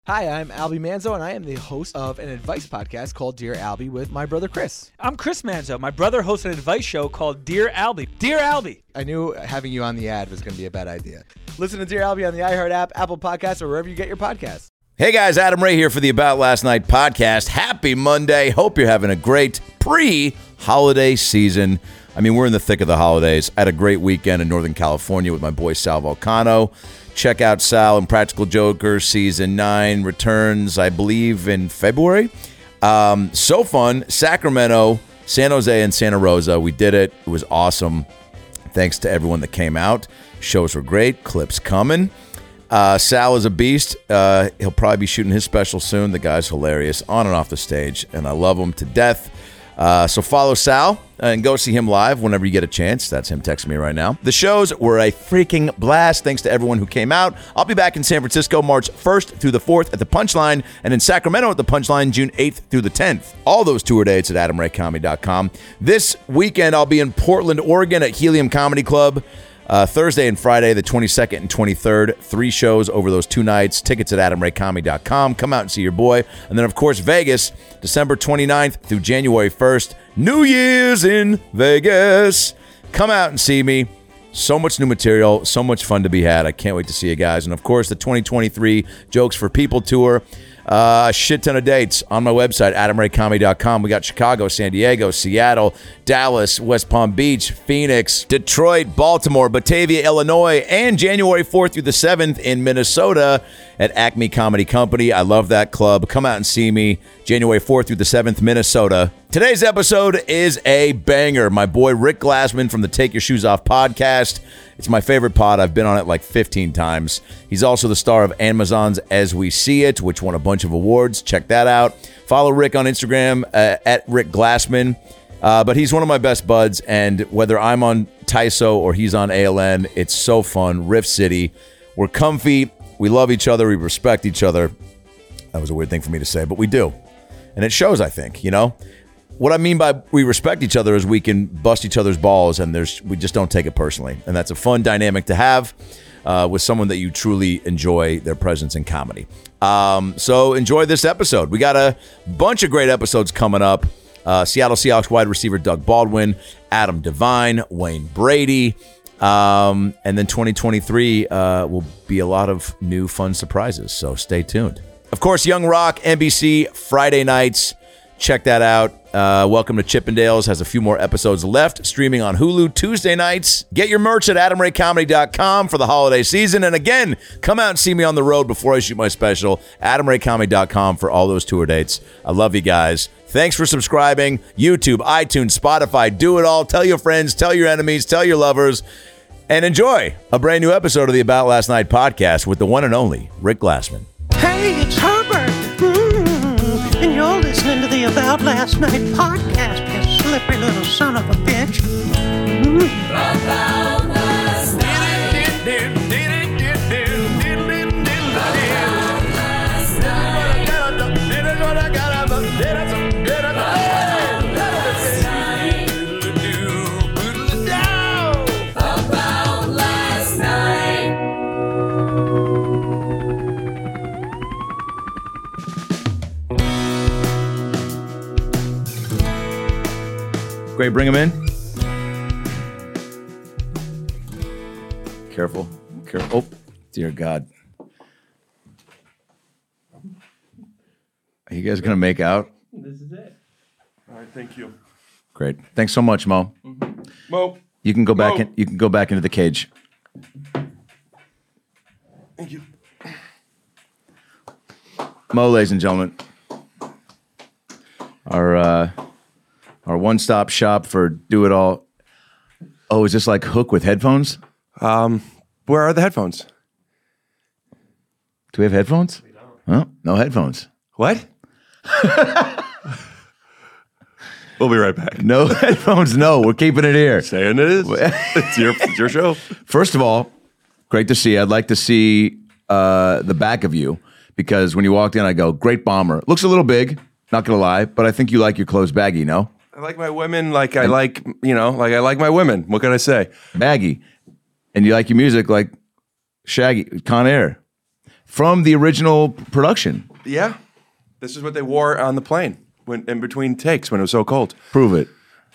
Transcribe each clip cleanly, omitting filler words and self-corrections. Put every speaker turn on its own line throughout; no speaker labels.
Hi, I'm Albie Manzo, and I am the host of an advice podcast called Dear Albie with my brother Chris.
I'm Chris Manzo. My brother hosts an advice show called Dear Albie. Dear Albie.
I knew having you on the ad was going to be a bad idea. Listen to Dear Albie on the iHeart app, Apple Podcasts, or wherever you get your podcasts.
Hey guys, Adam Ray here for the About Last Night podcast. Happy Monday. Hope you're having a great pre-holiday season. I mean, we're in the thick of the holidays. I had a great weekend in Northern California with my boy Sal Vulcano. Check out Sal and Practical Jokers Season 9 returns, I believe, in February. So fun. Sacramento, San Jose, and Santa Rosa. We did it. It was awesome. Thanks to everyone that came out. Shows were great. Clips coming. Sal is a beast. He'll probably be shooting his special soon. The guy's hilarious on and off the stage, and I love him to death. So follow Sal and go see him live whenever you get a chance. That's him texting me right now. The shows were a freaking blast. Thanks to everyone who came out. I'll be back in San Francisco March 1st through the 4th at the Punchline, and in Sacramento at the Punchline June 8th through the 10th. All those tour dates at AdamRayComedy.com. This weekend I'll be in Portland, Oregon at Helium Comedy Club. Thursday and Friday, the 22nd and 23rd. 3 shows over those 2 nights. Tickets at AdamRayComedy.com. Come out and see your boy. And then, of course, Vegas, December 29th through January 1st. New Year's in Vegas. Come out and see me. So much new material. So much fun to be had. I can't wait to see you guys. And, of course, the 2023 Jokes for People Tour. A shit ton of dates on my website, AdamRayComedy.com. We got Chicago, San Diego, Seattle, Dallas, West Palm Beach, Phoenix, Detroit, Baltimore, Batavia, Illinois, and January 4th through the 7th in Minnesota at Acme Comedy Company. I love that club. Come out and see me January 4th through the 7th, Minnesota. Today's episode is a banger. My boy Rick Glassman from the Take Your Shoes Off podcast. It's my favorite pod. I've been on it like 15 times. He's also the star of Amazon's As We See It, which won a bunch of awards. Check that out. Follow Rick on Instagram at Rick Glassman. But he's one of my best buds, and whether I'm on Tyso or he's on ALN, it's so fun. Riff City. We're comfy. We love each other. We respect each other. That was a weird thing for me to say, but we do. And it shows, I think, you know? What I mean by we respect each other is we can bust each other's balls, and we just don't take it personally. And that's a fun dynamic to have with someone that you truly enjoy their presence in comedy. So enjoy this episode. We got a bunch of great episodes coming up. Seattle Seahawks wide receiver Doug Baldwin, Adam Devine, Wayne Brady. And then 2023 will be a lot of new fun surprises, so stay tuned. Of course, Young Rock, NBC, Friday nights. Check that out. Welcome to Chippendales has a few more episodes left, streaming on Hulu Tuesday nights. Get your merch at AdamRayComedy.com for the holiday season. And again, come out and see me on the road before I shoot my special, AdamRayComedy.com for all those tour dates. I love you guys. Thanks for subscribing. YouTube, iTunes, Spotify, do it all. Tell your friends, tell your enemies, tell your lovers, and enjoy a brand new episode of the About Last Night podcast with the one and only Rick Glassman.
Hey, it's Herbert. And you're listening to the About Last Night podcast, you slippery little son of a bitch.
About last night.
Great, bring him in. Careful. Oh, dear God. Are you guys going to make out?
This is it. All right, thank you.
Great. Thanks so much, Mo.
Mm-hmm. Mo.
You can go back in, you can go back into the cage.
Thank you.
Mo, ladies and gentlemen. Our one-stop shop for do-it-all. Oh, is this like Hook with headphones?
Where are the headphones?
Do we have headphones? We don't. Oh, no headphones.
What? We'll be right back.
No headphones, no. We're keeping it here.
Saying it is. It's your show.
First of all, great to see you. I'd like to see the back of you, because when you walked in, I go, great bomber. Looks a little big, not going to lie, but I think you like your clothes baggy, no?
I like my women like I like my women. What can I say?
Baggy. And you like your music like Shaggy, Con Air. from the original production.
Yeah. This is what they wore on the plane when in between takes when it was so cold.
Prove it.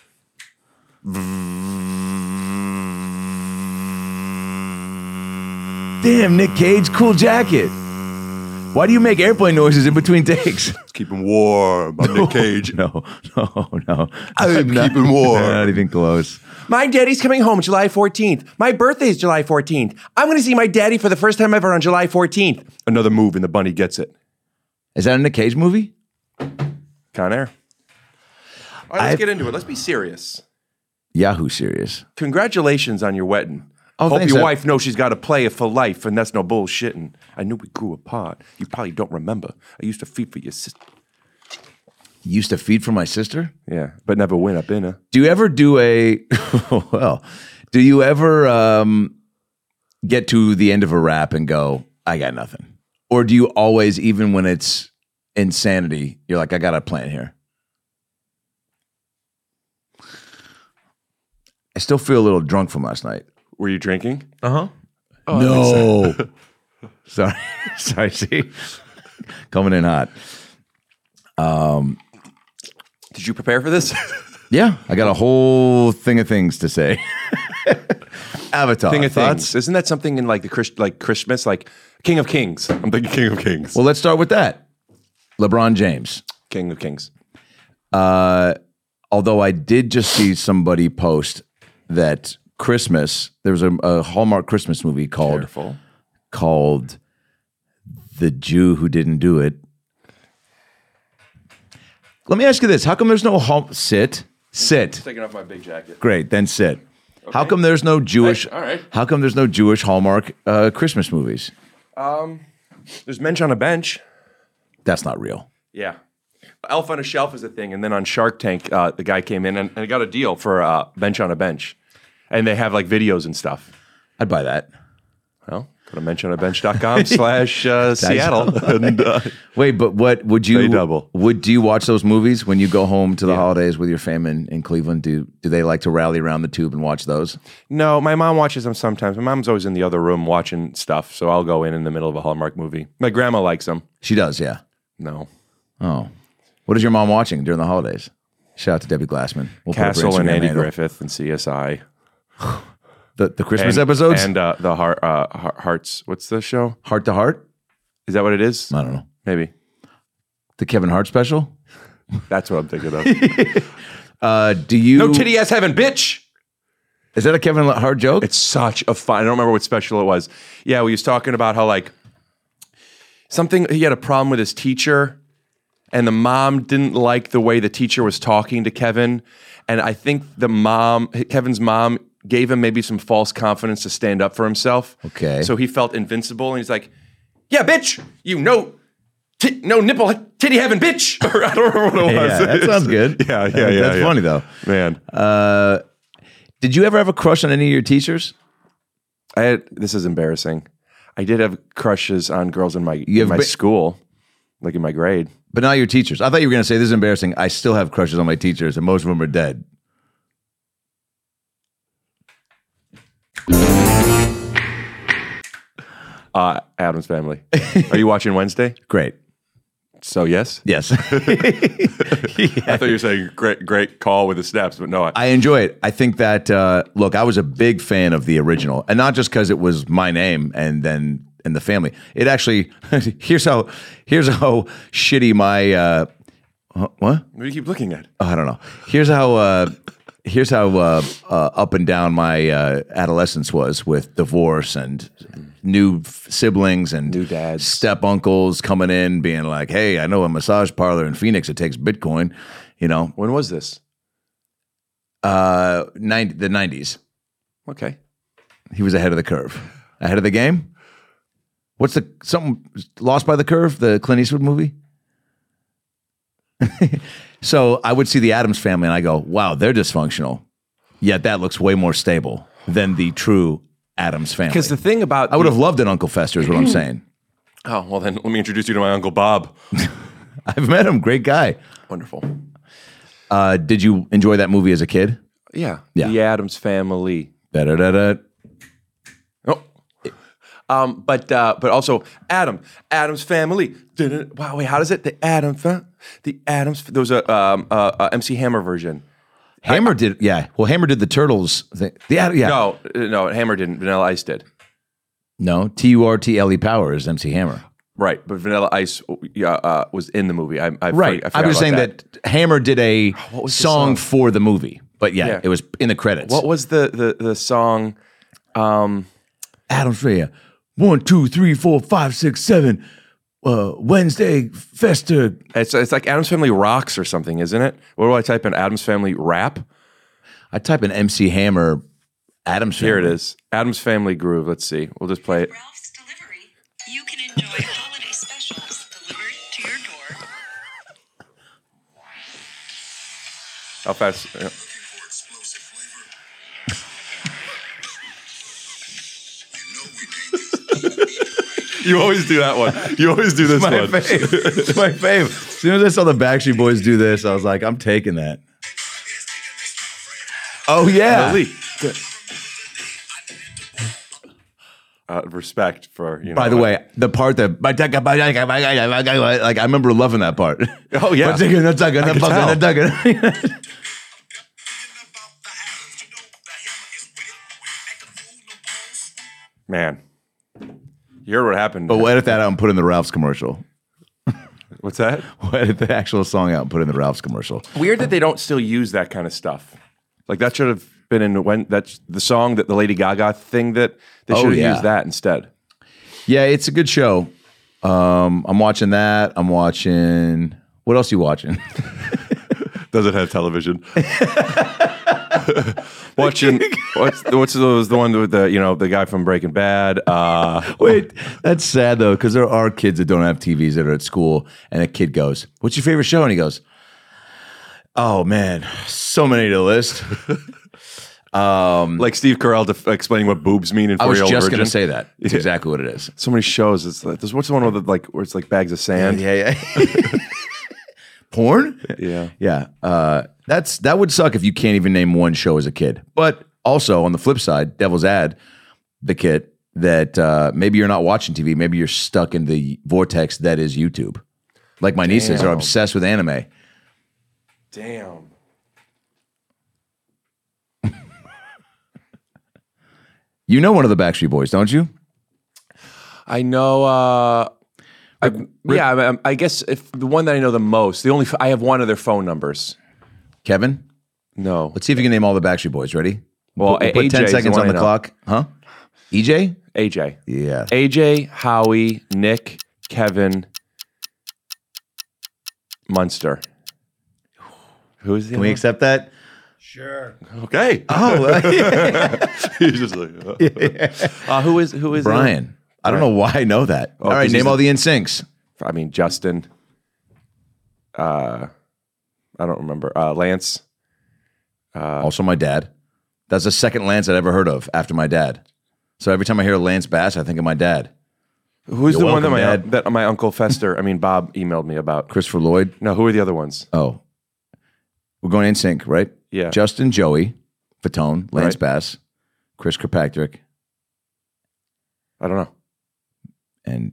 Damn, Nick Cage, cool jacket. Why do you make airplane noises in between takes?
Let's keep him warm. I'm Nick Cage.
No.
I'm keeping warm.
Not even close.
My daddy's coming home July 14th. My birthday's July 14th. I'm going to see my daddy for the first time ever on July 14th. Another move and the bunny gets it.
Is that a Nick Cage movie?
Con Air. All right, let's get into it. Let's be serious.
Yahoo serious.
Congratulations on your wedding.
Oh,
Hope
thanks,
your
Ed.
wife knows she's got to play it for life, and that's no bullshitting. I knew we grew apart. You probably don't remember. I used to feed for your sister.
You used to feed for my sister?
Yeah, but never win up in her.
Do you ever do do you ever get to the end of a rap and go, I got nothing? Or do you always, even when it's insanity, you're like, I got a plan here? I still feel a little drunk from last night.
Were you drinking?
Uh-huh.
No. Sorry, see? Coming in hot.
Did you prepare for this?
Yeah, I got a whole thing of things to say. Avatar.
Thing of
thoughts?
things. Isn't that something in like the Christmas, like King of Kings? I'm thinking King of Kings.
Well, let's start with that. LeBron James.
King of Kings.
Although I did just see somebody post that Christmas, there was a Hallmark Christmas movie called The Jew Who Didn't Do It. Let me ask you this. How come there's no sit?
Taking off my big jacket.
Great, then sit. How come there's no Jewish
All right.
How come there's no Jewish Hallmark Christmas movies?
There's Mensch on a Bench.
That's not real.
Yeah. Elf on a Shelf is a thing. And then on Shark Tank, the guy came in and got a deal for Bench on a Bench. And they have like videos and stuff.
I'd buy that.
Well, go to mentionabench.com/Seattle. And,
Wait, but what would you
Pay double.
do you watch those movies when you go home to the holidays with your fam in Cleveland? Do they like to rally around the tube and watch those?
no, my mom watches them sometimes. My mom's always in the other room watching stuff. So I'll go in the middle of a Hallmark movie. My grandma likes them.
She does, yeah.
No.
Oh. What is your mom watching during the holidays? Shout out to Debbie Glassman. We'll put her
Castle and
Instagram
Andy
handle.
Griffith and CSI.
The Christmas episodes?
And the Hearts. What's the show?
Heart to Heart?
Is that what it is?
I don't know.
Maybe.
The Kevin Hart special?
That's what I'm thinking of.
Do you
No titty ass heaven, bitch.
Is that a Kevin Hart joke?
It's such a fun. I don't remember what special it was. Yeah, he was talking about how like something he had a problem with his teacher, and the mom didn't like the way the teacher was talking to Kevin, and I think Kevin's mom, gave him maybe some false confidence to stand up for himself.
Okay.
So he felt invincible, and he's like, "Yeah, bitch, you know." No nipple, titty heaven, bitch. Or I don't remember what it was.
Yeah, that sounds good.
Yeah.
That's funny though.
Man.
Did you ever have a crush on any of your teachers?
This is embarrassing. I did have crushes on girls in my school, like in my grade.
But not your teachers. I thought you were going to say, this is embarrassing. I still have crushes on my teachers, and most of them are dead.
Addams Family. Are you watching Wednesday?
Great.
So yes?
Yes.
I thought you were saying great call with the snaps, but no.
I enjoy it. I think that, look, I was a big fan of the original, and not just because it was my name and the family. It actually, here's how shitty my, what?
What do you keep looking at?
I don't know. Here's how up and down my adolescence was with divorce and new siblings and
New dads.
step uncles coming in being like, hey, I know a massage parlor in Phoenix that takes Bitcoin, you know.
When was this?
The 90s.
Okay.
He was ahead of the curve. Ahead of the game? What's something Lost by the Curve, the Clint Eastwood movie? So I would see the Addams Family and I go, wow, they're dysfunctional. Yet that looks way more stable than the true Addams Family.
Because the thing about
I would have loved an Uncle Fester is what I'm saying.
Oh, well then let me introduce you to my Uncle Bob.
I've met him. Great guy.
Wonderful.
Did you enjoy that movie as a kid?
Yeah.
Yeah.
The Addams Family.
Da-da-da-da.
But also Adam's Family. Wow, wait, how does it? The Adams. There was a MC Hammer version.
Hammer did, yeah. Well, Hammer did the Turtles thing. Yeah.
No, Hammer didn't. Vanilla Ice did.
No, Turtle Power is MC Hammer.
Right, but Vanilla Ice was in the movie.
Right.
I
I'm just saying that Hammer did a
was the
song
song?
for the movie. But yeah, it was in the credits.
What was the song?
Adam's Family. 1, 2, 3, 4, 5, 6, 7. Wednesday Festa.
It's like Adam's Family Rocks or something, isn't it? What do I type in? Adam's Family Rap?
I type in MC Hammer, Adam's Family.
Here it is. Adam's Family Groove. Let's see. We'll just play it.
Ralph's Delivery, you can enjoy holiday specials delivered to your door.
How fast? Yeah. You always do that one. You always do this
My
one.
fave. It's my fave. As soon as I saw the Backstreet Boys do this, I was like, I'm taking that. Oh, yeah.
Really? Respect for,
By the way, the part that like I remember loving that part.
Oh, yeah. Man. You heard what happened.
But we'll edit that out and put in the Ralph's commercial.
What's that?
We'll edit the actual song out and put in the Ralph's commercial.
Weird that they don't still use that kind of stuff. Like that should have been in that's the song that the Lady Gaga thing that they should have used that instead.
Yeah, it's a good show. I'm watching that. I'm watching. What else are you watching?
Does it have television? Watching what's the one with the guy from Breaking Bad?
Wait, that's sad though, because there are kids that don't have TVs that are at school, and a kid goes, "What's your favorite show?" And he goes, "Oh man, so many to list."
Like Steve Carell explaining what boobs mean in
I was
4-Year-Old
just
Virgin.
going to say that. It's exactly what it is.
So many shows. It's like what's the one with where it's like bags of sand?
Yeah. Porn?
Yeah.
Yeah. That would suck if you can't even name one show as a kid. But also on the flip side, devil's advocate, that maybe you're not watching TV. Maybe you're stuck in the vortex that is YouTube. Like my nieces are obsessed with anime.
Damn.
You know one of the Backstreet Boys, don't you?
I know. I guess if the one that I know the most, I have one of their phone numbers.
Kevin?
No.
Let's see if you can name all the Backstreet Boys. Ready?
Well,
we'll put 10
AJ 's
seconds
the
on
one
the
I know.
clock. Huh? EJ?
AJ.
Yeah.
AJ, Howie, Nick, Kevin, Munster. Who is the
Can we accept that?
Okay.
Oh,
He's just like, who is
Brian. I don't know why I know that. All right,
'cause
name
he's
all the NSYNCs.
I mean, Justin. I don't remember. Lance.
Also my dad. That's the second Lance I'd ever heard of after my dad. So every time I hear Lance Bass, I think of my dad.
Who's
You're
the one
welcome,
that my uncle Fester, Bob emailed me about?
Christopher Lloyd.
No, who are the other ones?
Oh. We're going in sync, right?
Yeah.
Justin, Joey, Fatone, Lance
Right.
Bass, Chris Kirkpatrick,
I don't know.
and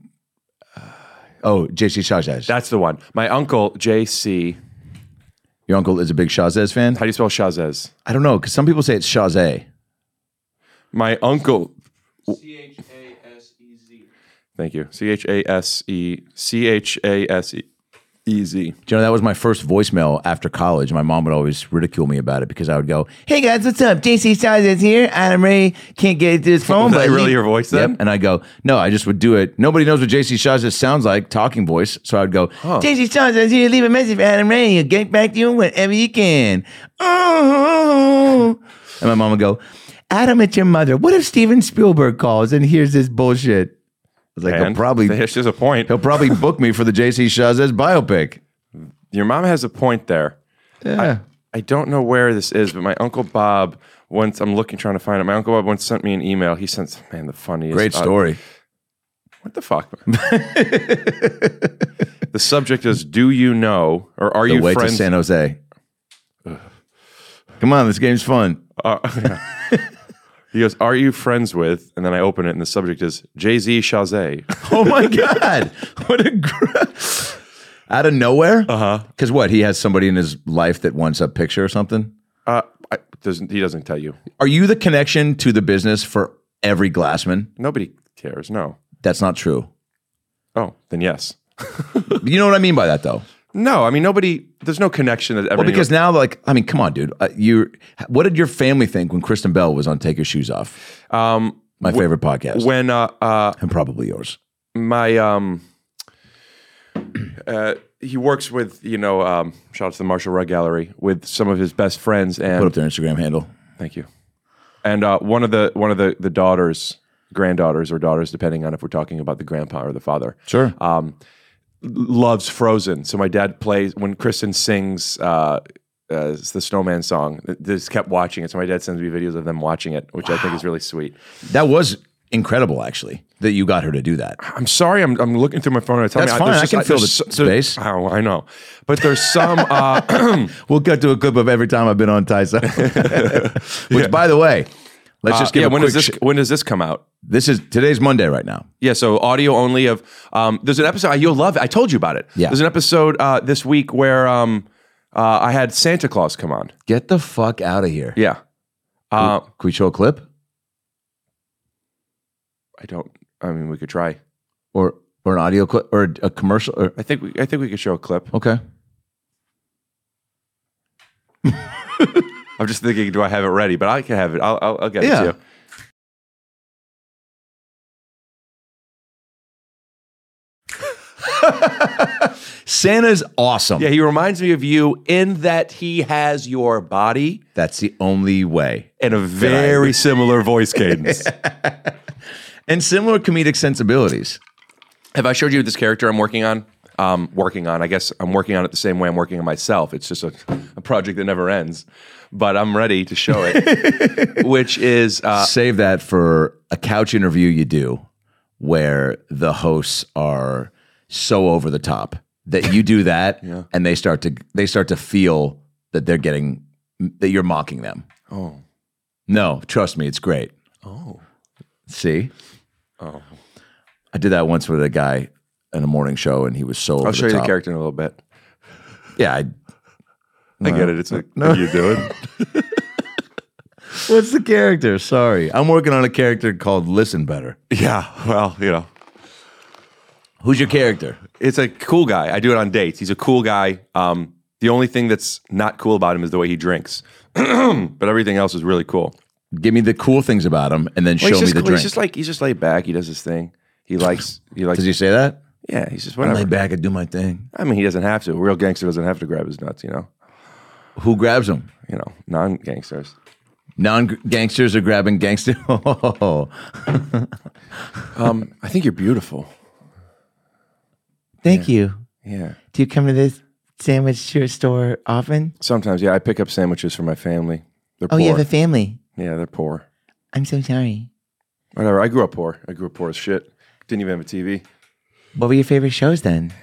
JC Chazes.
That's the one. My uncle, JC.
Your uncle is a big Chazes fan?
How do you spell Chazes?
I don't know, because some people say it's Chazé.
My uncle.
C-H-A-S-E-Z.
Thank you. CHASEZ. Easy.
Do you know, that was my first voicemail after college. My mom would always ridicule me about it because I would go, "Hey guys, what's up? JC Chazes here. Adam Ray can't get to his phone."
Was that
but
really your voice then?
Yep. And I go, "No, I just would do it. Nobody knows what JC Chazes sounds like, talking voice." So I'd go, "JC Chazes here. Leave a message for Adam Ray. He'll get back to you whenever you can." Oh. And my mom would go, "Adam, it's your mother. What if Steven Spielberg calls and hears this bullshit?" I was like,
And there's a point.
he'll probably book me for the JC Chazes biopic.
Your mom has a point there.
Yeah.
I don't know where this is, but my Uncle Bob once, I'm trying to find it. My Uncle Bob once sent me an email. He sent, the funniest.
Great story.
What the fuck? The subject is, do you know, or are
The
you
way
friends?
to San Jose. Come on, this game's fun.
He goes, "Are you friends with?" And then I open it, and the subject is Jay-Z Chazé.
Oh my God. What a out of nowhere?
Uh-huh.
Because what? He has somebody in his life that wants a picture or something?
He doesn't tell you.
Are you the connection to the business for every Glassman?
Nobody cares. No.
That's not true.
Oh, then yes.
You know what I mean by that, though?
No, I mean, nobody, there's no connection that
Well, because now, like, I mean, come on, dude. What did your family think when Kristen Bell was on Take Your Shoes Off? My favorite podcast.
When,
and probably yours.
my, he works with, shout out to the Marshall Rug Gallery with some of his best friends. And
Put up their Instagram handle.
thank you. And one of the daughters, granddaughters or daughters, depending on if we're talking about the grandpa or the father.
Sure.
Loves Frozen. So my dad plays when Kristen sings the Snowman song. They just kept watching it. So my dad sends me videos of them watching it, which I think is really sweet.
That was incredible, actually, that you got her to do that.
I'm sorry, I'm looking through my phone. And
That's fine. I can fill the space.
Oh, I know, but there's some.
We'll cut to a clip of every time I've been on Tyson. Which, by the way, let's just give a
when
quick
does this come out?
Today's Monday right now.
Yeah, so audio only of. There's an episode you'll love it. I told you about it.
Yeah.
There's an episode this week where I had Santa Claus come on.
Get the fuck out of here.
Yeah.
Can we show a clip?
I mean, we could try.
Or an audio clip or a commercial? Or,
I think we could show a clip.
okay.
I'm just thinking, do I have it ready? But I can have it. I'll get it to you.
Santa's awesome.
Yeah, he reminds me of you in that he has your body
That's the only way.
and a very similar voice cadence.
And similar comedic sensibilities.
Have I showed you this character I'm working on? I guess I'm working on it the same way I'm working on myself. It's just a project that never ends. But I'm ready to show it, which is...
Save that for a couch interview you do where the hosts are so over the top that you do that and they start to feel that they're getting... that you're mocking them.
Oh.
No, trust me, it's great.
Oh.
See?
Oh.
I did that once with a guy in a morning show, and he was so over
I'll show you the
top.
character in a little bit.
Yeah,
I get it. It's like, what are you doing?
What's the character? Sorry. I'm working on a character called Listen Better.
Yeah, well,
Who's your character?
It's a cool guy. I do it on dates. He's a cool guy. The only thing that's not cool about him is the way he drinks. But everything else is really cool.
Give me the cool things about him, and then show me the drink.
He's just laid back. He does his thing. He likes.
Does he say that?
Yeah, he's just
I
whatever.
lay back and do my thing.
I mean, he doesn't have to. A real gangster doesn't have to grab his nuts.
Who grabs him?
Non-gangsters.
Non-gangsters are grabbing gangster.
I think you're beautiful.
Thank you.
Yeah.
Do you come to this sandwich store often?
Sometimes, yeah. I pick up sandwiches for my family. They're
Oh,
poor.
you have a family.
Yeah, they're poor.
I'm so sorry.
Whatever. I grew up poor. I grew up poor as shit. Didn't even have a TV.
What were your favorite shows then?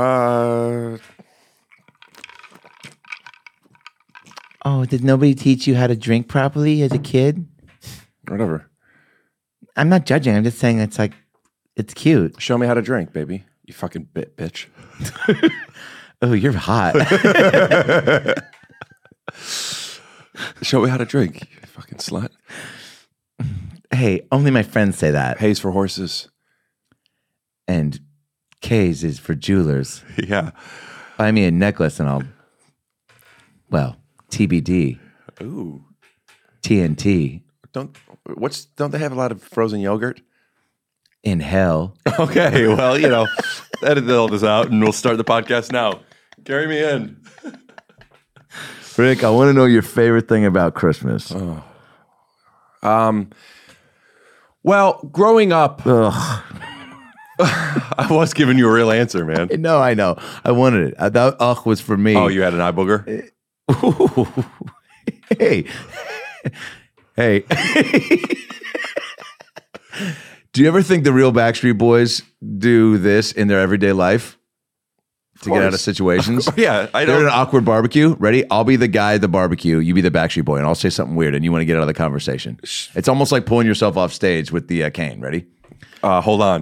Oh, did nobody teach you how to drink properly as a kid?
Whatever.
I'm not judging. I'm just saying it's cute.
Show me how to drink, baby. You fucking bitch.
Oh, you're hot.
Show me how to drink, you fucking slut.
Hey, only my friends say that.
Pays for horses.
And K's is for jewelers.
Yeah.
Buy me a necklace and well, TBD.
Ooh.
TNT.
Don't they have a lot of frozen yogurt?
In hell.
Okay, well, edit all this out and we'll start the podcast now. Carry me in.
Rick, I want to know your favorite thing about Christmas.
Well, growing up, I was giving you a real answer, man.
No, I know. I wanted it. That was for me.
Oh, you had an eye booger?
Hey. Do you ever think the real Backstreet Boys do this in their everyday life? to get out of situations.
Yeah, I
They're at
don't.
an awkward barbecue. Ready? I'll be the guy at the barbecue. You be the Backstreet Boy, and I'll say something weird, and you want to get out of the conversation. It's almost like pulling yourself off stage with the cane. Ready?
Hold on.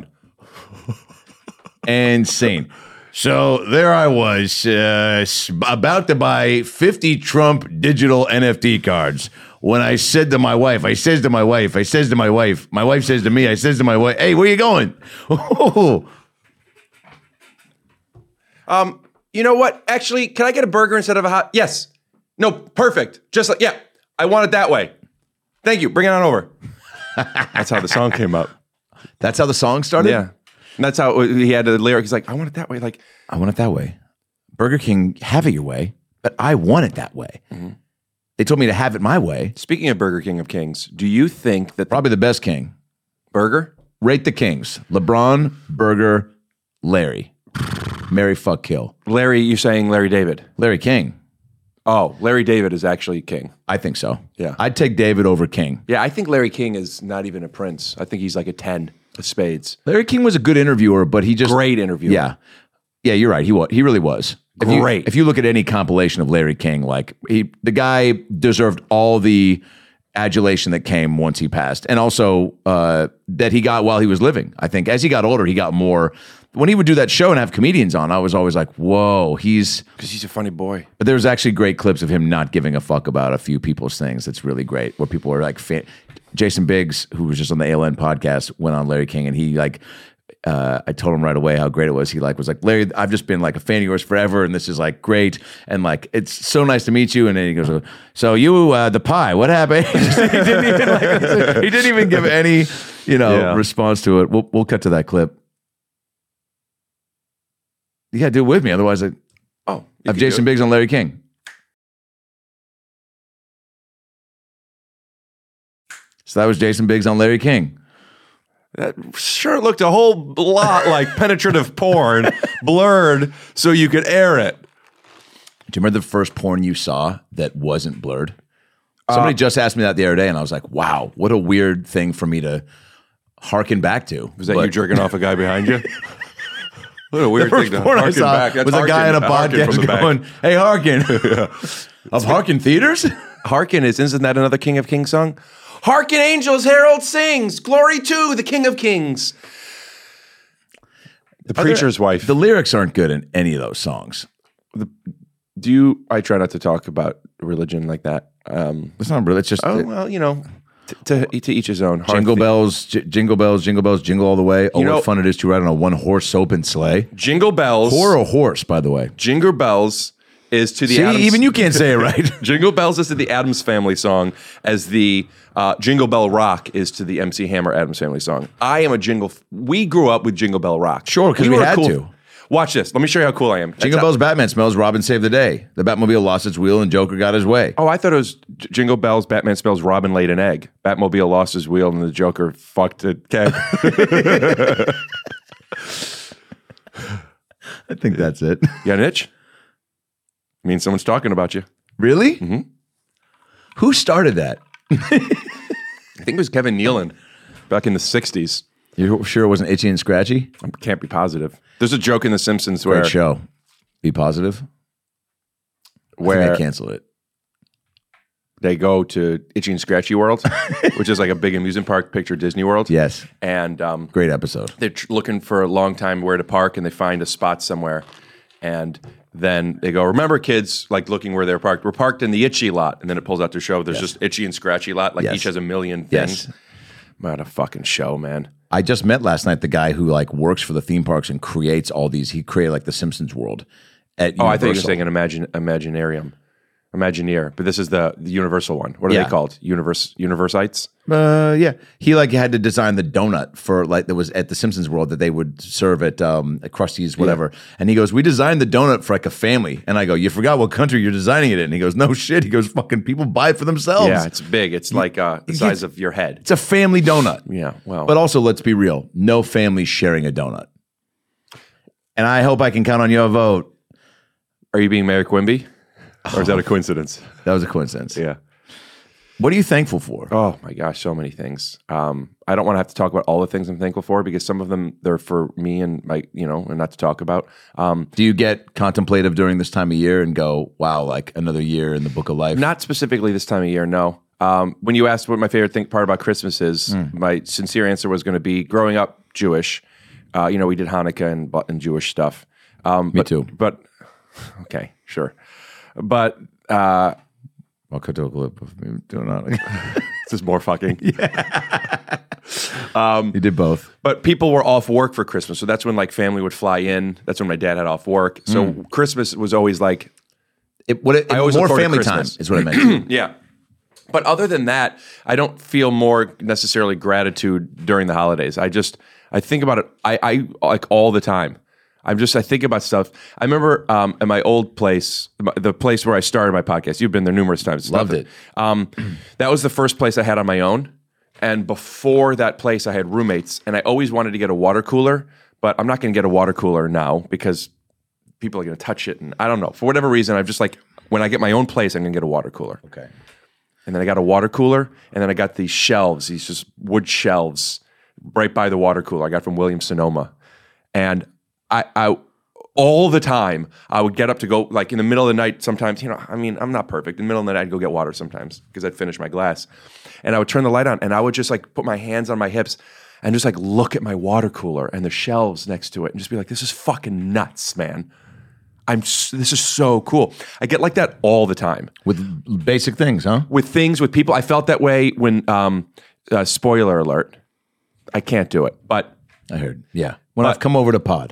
And scene. So there I was, about to buy 50 Trump digital NFT cards. When I said to my wife, my wife says to me, I says to my wife, hey, where you going?
You know what? Actually, can I get a burger instead of a hot? Yes. No, perfect. Just like, yeah, I want it that way. Thank you. Bring it on over. That's how the song came up.
That's how the song started?
Yeah. And that's how he had the lyric. He's like, I want it that way. Like,
I want it that way. Burger King, have it your way, but I want it that way.
Mm-hmm.
They told me to have it my way.
speaking of Burger King of Kings, do you think that the
Probably the best king.
burger?
Rate the kings. LeBron, Burger, Larry. Mary, fuck, kill.
Larry, you're saying Larry David.
Larry King.
Oh, Larry David is actually king.
I think so.
Yeah.
I'd take David over King.
Yeah, I think Larry King is not even a prince. I think he's like a 10 of spades.
Larry King was a good interviewer, but he just
Great interviewer.
Yeah, yeah, you're right. He really was.
Great.
If you look at any compilation of Larry King, like the guy deserved all the adulation that came once he passed, and also that he got while he was living. I think as he got older, he got more. When he would do that show and have comedians on, I was always like, "Whoa, he's."
Because he's a funny boy.
But there's actually great clips of him not giving a fuck about a few people's things. That's really great. Where people are like, Jason Biggs, who was just on the ALN podcast, went on Larry King, and he like. I told him right away how great it was. He was like, Larry, I've just been like a fan of yours forever, and this is like great, and like it's so nice to meet you. And then he goes, so you the pie, what happened? he didn't even give any response to it. We'll cut to that clip. You gotta do it with me, otherwise I have Jason Biggs on Larry King. So that was Jason Biggs on Larry King.
That sure looked a whole lot like penetrative porn, blurred so you could air it.
Do you remember the first porn you saw that wasn't blurred? Somebody just asked me that the other day, and I was like, wow, what a weird thing for me to hearken back to.
Was that you jerking off a guy behind you? What a weird thing to
porn I
harken
saw
back. That's
was a guy in a
Harkin from
podcast
the back.
going, hey, Harkin. Of Harkin Theaters?
Harkin isn't that another King of Kings song? Harken angels, herald sings, glory to the King of Kings. The preacher's wife.
The lyrics aren't good in any of those songs.
I try not to talk about religion like that.
It's not really, it's just
Well, to each his own.
jingle bells, jingle bells, jingle bells, jingle all the way. Oh, what fun it is to ride on a one-horse open sleigh.
Jingle bells.
Or a horse, by the way.
Jingle bells is to the
See,
Addams.
even you can't say it right.
Jingle bells is to the Addams Family song, as the Jingle Bell Rock is to the MC Hammer Addams Family song. I am a jingle. We grew up with Jingle Bell Rock.
Sure, 'cause we
were
had
cool.
to.
Watch this. Let me show you how cool I am.
Jingle bells, Batman smells, Robin saved the day. The Batmobile lost its wheel and Joker got his way.
Oh, I thought it was Jingle Bells, Batman smells, Robin laid an egg. Batmobile lost his wheel and the Joker fucked a keg.
I think that's it.
You got an itch? Means someone's talking about you.
Really? Mm-hmm. Who started that?
I think it was Kevin Nealon back in the 60s.
You sure it wasn't Itchy and Scratchy?
I can't be positive. There's a joke in The Simpsons where
Great show. Be positive. I think
where
they canceled it.
they go to Itchy and Scratchy World, which is like a big amusement park, picture Disney World.
Yes.
And
Great episode.
they're looking for a long time where to park, and they find a spot somewhere. And then they go, remember, kids, like looking where they're parked. We're parked in the Itchy lot. And then it pulls out their show. There's just Itchy and Scratchy lot. Like
Yes.
each has a million
Yes.
things. What a fucking show, man.
I just met last night the guy who like works for the theme parks and creates all these. He created like the Simpsons world at Universal.
Oh, I thought you were saying an Imaginarium. Imagineer. But this is the Universal one. What are
Yeah.
they called? Universites?
Yeah. He like had to design the donut for like that was at the Simpsons world that they would serve at Krusty's, whatever. And he goes, we designed the donut for like a family. And I go, you forgot what country you're designing it in. And he goes, no shit. He goes, fucking people buy it for themselves.
Yeah, it's big. It's like the size of your head.
It's a family donut.
Yeah, well.
But also, let's be real. No family sharing a donut. And I hope I can count on your vote.
Are you being Mayor Quimby? Or is that a coincidence?
That was a coincidence.
Yeah.
What are you thankful for?
Oh my gosh, so many things. I don't want to have to talk about all the things I'm thankful for because some of them they're for me and and not to talk about.
Do you get contemplative during this time of year and go, wow, like another year in the book of life?
Not specifically this time of year, no. When you asked what my favorite part about Christmas is, my sincere answer was going to be growing up Jewish. We did Hanukkah and Jewish stuff.
Me too.
But okay, sure. But
I'll cut to a clip of me doing that.
this is more fucking.
You did both.
But people were off work for Christmas, so that's when like family would fly in. That's when my dad had off work. So Christmas was always like
I always
look
more
forward to
family time
Christmas.
is what I meant.
yeah. But other than that, I don't feel more necessarily gratitude during the holidays. I think about it. I like all the time. I think about stuff. I remember at my old place, the place where I started my podcast. You've been there numerous times.
Loved it.
That was the first place I had on my own. And before that place, I had roommates. And I always wanted to get a water cooler, but I'm not going to get a water cooler now because people are going to touch it. And I don't know. For whatever reason, I'm just like, when I get my own place, I'm going to get a water cooler.
Okay.
And then I got a water cooler, and then I got these shelves, these just wood shelves right by the water cooler I got from Williams-Sonoma. And I all the time, I would get up to go, like in the middle of the night sometimes, I'm not perfect. In the middle of the night, I'd go get water sometimes because I'd finish my glass. And I would turn the light on, and I would just like put my hands on my hips and just like look at my water cooler and the shelves next to it and just be like, this is fucking nuts, man. This is so cool. I get like that all the time.
With basic things, huh?
With things, with people. I felt that way when, spoiler alert, I can't do it. But
I heard. Yeah. When I've come over to pod.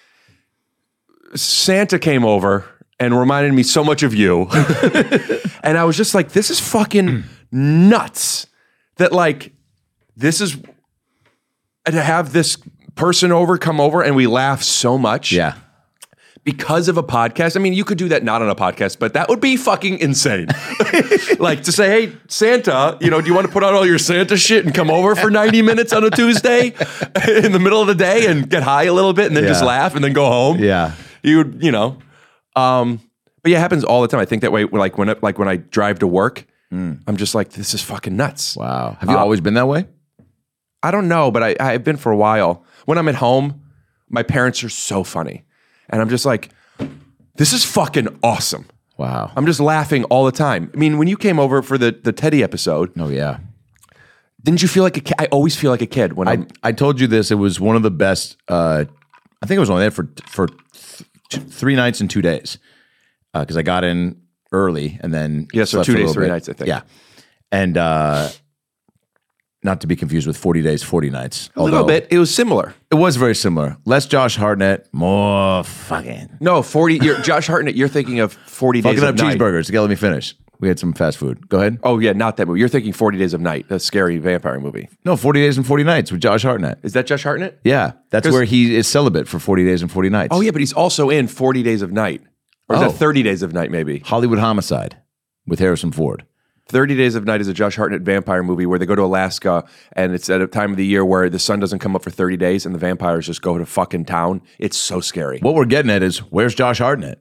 Santa came over and reminded me so much of you. And I was just like, this is fucking nuts. That like, this is, to have this person come over and we laugh so much.
Yeah.
Because of a podcast. I mean, you could do that not on a podcast, but that would be fucking insane. Like to say, hey, Santa, do you want to put on all your Santa shit and come over for 90 minutes on a Tuesday in the middle of the day and get high a little bit and then just laugh and then go home?
Yeah.
But yeah, it happens all the time. I think that way, like when I drive to work, I'm just like, this is fucking nuts.
Wow. Have you always been that way?
I don't know, but I've been for a while. When I'm at home, my parents are so funny. And I'm just like, this is fucking awesome.
Wow.
I'm just laughing all the time. I mean, when you came over for the Teddy episode.
Oh, yeah.
Didn't you feel like a kid? I always feel like a kid when
I told you this. It was one of the best. I think I was only there for 3 nights and 2 days. Because I got in early and then.
Yeah, so 2 days, 3 nights, I think.
Yeah. And not to be confused with 40 days, 40 nights.
A little bit. It was similar.
It was very similar. Less Josh Hartnett, more fucking.
No, 40. Josh Hartnett, you're thinking of 40 Days
Fucking
of
up
Night.
cheeseburgers. Okay, let me finish. We had some fast food. Go ahead.
Oh, yeah, not that movie. You're thinking 40 Days of Night, the scary vampire movie.
No, 40 Days and 40 Nights with Josh Hartnett.
Is that Josh Hartnett?
Yeah, that's where he is celibate for 40 days and 40 nights.
Oh, yeah, but he's also in 40 Days of Night. Or is that 30 Days of Night, maybe?
Hollywood Homicide with Harrison Ford.
30 Days of Night is a Josh Hartnett vampire movie where they go to Alaska and it's at a time of the year where the sun doesn't come up for 30 days and the vampires just go to fucking town. It's so scary.
What we're getting at is, where's Josh Hartnett?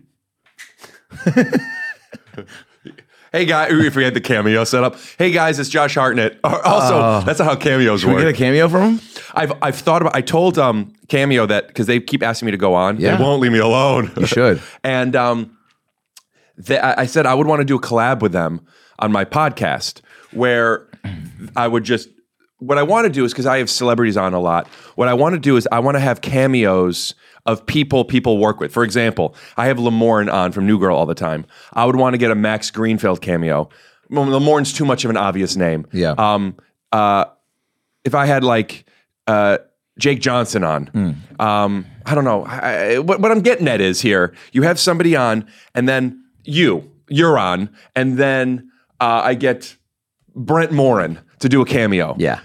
Hey, guys, if we had the cameo set up. Hey, guys, it's Josh Hartnett. Also, that's not how cameos
Can
work.
we get a cameo from him?
I've thought about, I told Cameo that, because they keep asking me to go on.
Yeah.
They won't leave me alone.
You should.
And I said I would want to do a collab with them on my podcast where I would just, what I want to do is, because I have celebrities on a lot, what I want to do is I want to have cameos of people work with. For example, I have Lamorne on from New Girl all the time. I would want to get a Max Greenfield cameo. Well, Lamorne's too much of an obvious name.
Yeah.
If I had like Jake Johnson on, I don't know. What I'm getting at is here, you have somebody on and then you're on, and then I get Brent Morin to do a cameo.
Yeah.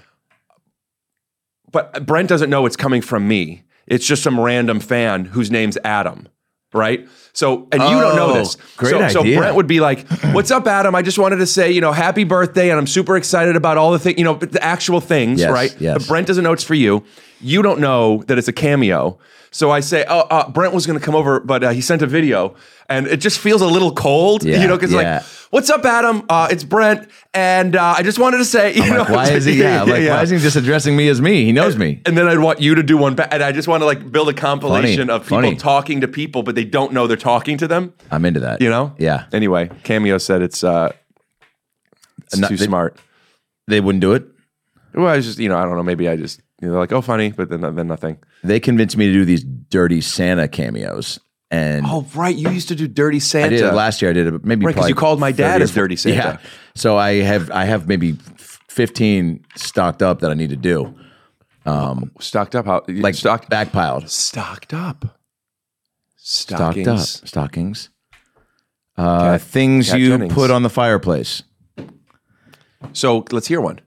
But Brent doesn't know it's coming from me. It's just some random fan whose name's Adam, right? So, and you don't know this.
Great
So
idea.
Brent would be like, what's up, Adam? I just wanted to say, happy birthday, and I'm super excited about all the things, the actual things,
Yes,
right?
yes.
But Brent doesn't know it's for you. You don't know that it's a cameo. So I say, Brent was going to come over, but he sent a video. And it just feels a little cold,
Yeah,
because like, what's up, Adam? It's Brent. And I just wanted to say,
why is he? Why isn't he just addressing me as me? He knows me.
And then I'd want you to do one back. And I just want to like build a compilation of people talking to people, but they don't know they're talking to them.
I'm into that. Yeah.
Anyway, Cameo said it's too smart.
They wouldn't do it.
Well, I just, I don't know. Maybe I just, they're like, oh, funny, but then nothing.
They convinced me to do these Dirty Santa cameos. And
oh, right. You used to do Dirty Santa.
I did it last year. I did it maybe
because you called my dad as Dirty Santa.
Yeah. So I have maybe 15 stocked up that I need to do.
Stocked up? How?
Like backpiled.
Stocked up.
Stocked up. Stockings. Things
Cat
you
Jennings.
put on the fireplace.
So let's hear one.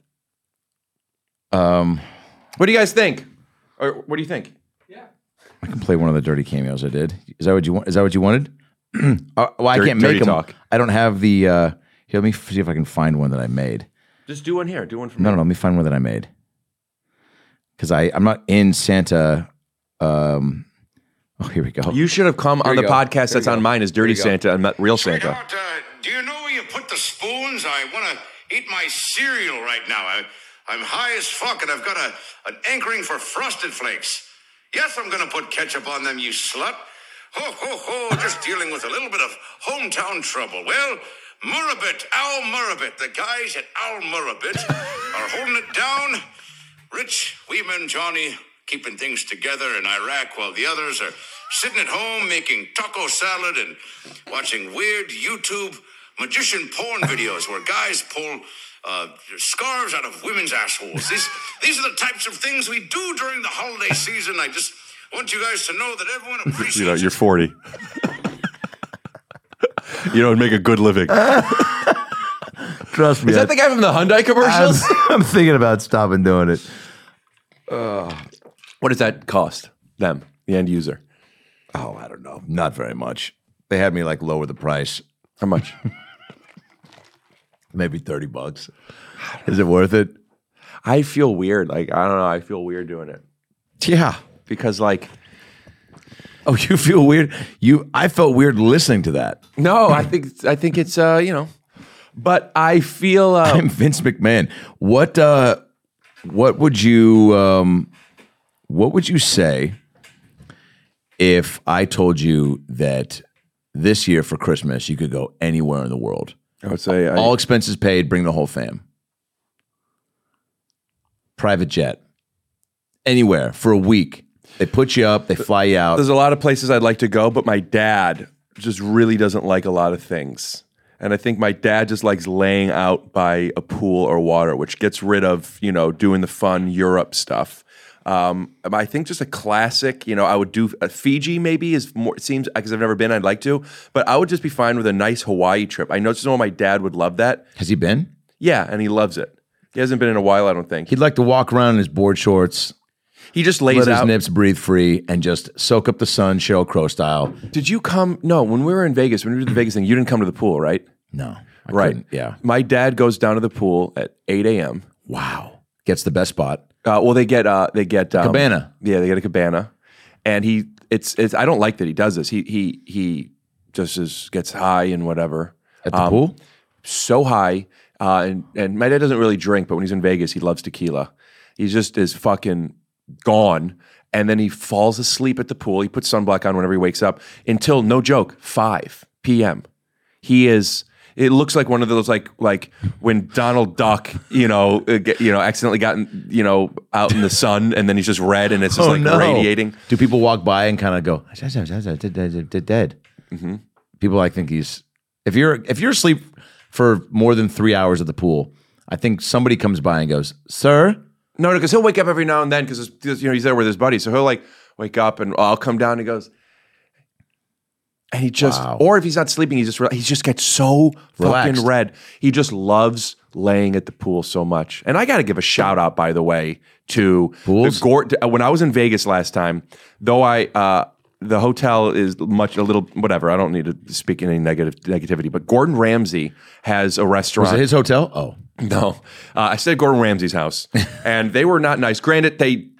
What do you guys think? Or what do you think?
I can play one of the dirty cameos I did. Is that what you want? Is that what you wanted? Well, I can't make them.
Talk.
I don't have the. Here, let me see if I can find one that I made.
Just do one here. Do one for
No,
me.
let me find one that I made. Because I'm not in Santa. Oh, here we go.
You should have come on the
we go.
podcast that's on mine as Dirty Santa and not Real Santa.
Sweetheart, do you know where you put the spoons? I want to eat my cereal right now. I'm high as fuck, and I've got an anchoring for Frosted Flakes. Yes, I'm going to put ketchup on them, you slut. Ho, ho, ho, just dealing with a little bit of hometown trouble. Well, Al Murabit, the guys at Al Murabit are holding it down. Rich, Weeman, Johnny, keeping things together in Iraq while the others are sitting at home making taco salad and watching weird YouTube magician porn videos where guys pull scarves out of women's assholes. These are the types of things we do during the holiday season. I just want you guys to know that everyone appreciates
You're 40. You don't make a good living.
Trust me.
Is that the guy from the Hyundai commercials?
I'm thinking about stopping doing it.
What does that cost them, the end user?
Oh, I don't know. Not very much. They had me like lower the price.
How much?
Maybe $30. Is it worth it?
I feel weird. Like, I don't know. I feel weird doing it.
Yeah.
Because like,
oh, you feel weird? I felt weird listening to that.
no, I think it's, but I feel,
I'm Vince McMahon. What would you say if I told you that this year for Christmas you could go anywhere in the world?
I would say
All expenses paid, bring the whole fam. Private jet. Anywhere for a week. They put you up, they fly you out.
there's a lot of places I'd like to go, but my dad just really doesn't like a lot of things. And I think my dad just likes laying out by a pool or water, which gets rid of, doing the fun Europe stuff. I think just a classic, I would do Fiji maybe is more, it seems, because I've never been, I'd like to, but I would just be fine with a nice Hawaii trip. I know my dad would love that.
Has he been?
Yeah, and he loves it. He hasn't been in a while, I don't think.
He'd like to walk around in his board shorts,
He just lays
let his
out.
nips breathe free, and just soak up the sun, Sheryl Crow style.
Did you come? No, when we were in Vegas, when we did the Vegas thing, you didn't come to the pool, right?
No. I
Right.
couldn't. Yeah.
My dad goes down to the pool at 8 a.m.
Wow. Gets the best spot.
Well, they get
Cabana.
Yeah, they get a cabana, and it's. I don't like that he does this. He just gets high and whatever
At the pool?
so high, and my dad doesn't really drink, but when he's in Vegas, he loves tequila. He just is fucking gone, and then he falls asleep at the pool. He puts sunblock on whenever he wakes up until, no joke, 5 p.m. He is. It looks like one of those like when Donald Duck, accidentally gotten out in the sun, and then he's just red and it's just radiating.
Do people walk by and kind of go, dead? Mm-hmm. People think he's if you're asleep for more than 3 hours at the pool, I think somebody comes by and goes, "Sir."
No, because he'll wake up every now and then because he's there with his buddy, so he'll wake up and I'll come down and he goes. And he just, or if he's not sleeping, he just gets so
Relaxed.
fucking red. He just loves laying at the pool so much. And I got to give a shout out, by the way, to
Pools?
when I was in Vegas last time. Though the hotel is a little whatever. I don't need to speak in any negativity. But Gordon Ramsay has a restaurant.
Was it his hotel? Oh,
No, I stayed at Gordon Ramsay's house, and they were not nice. Granted, they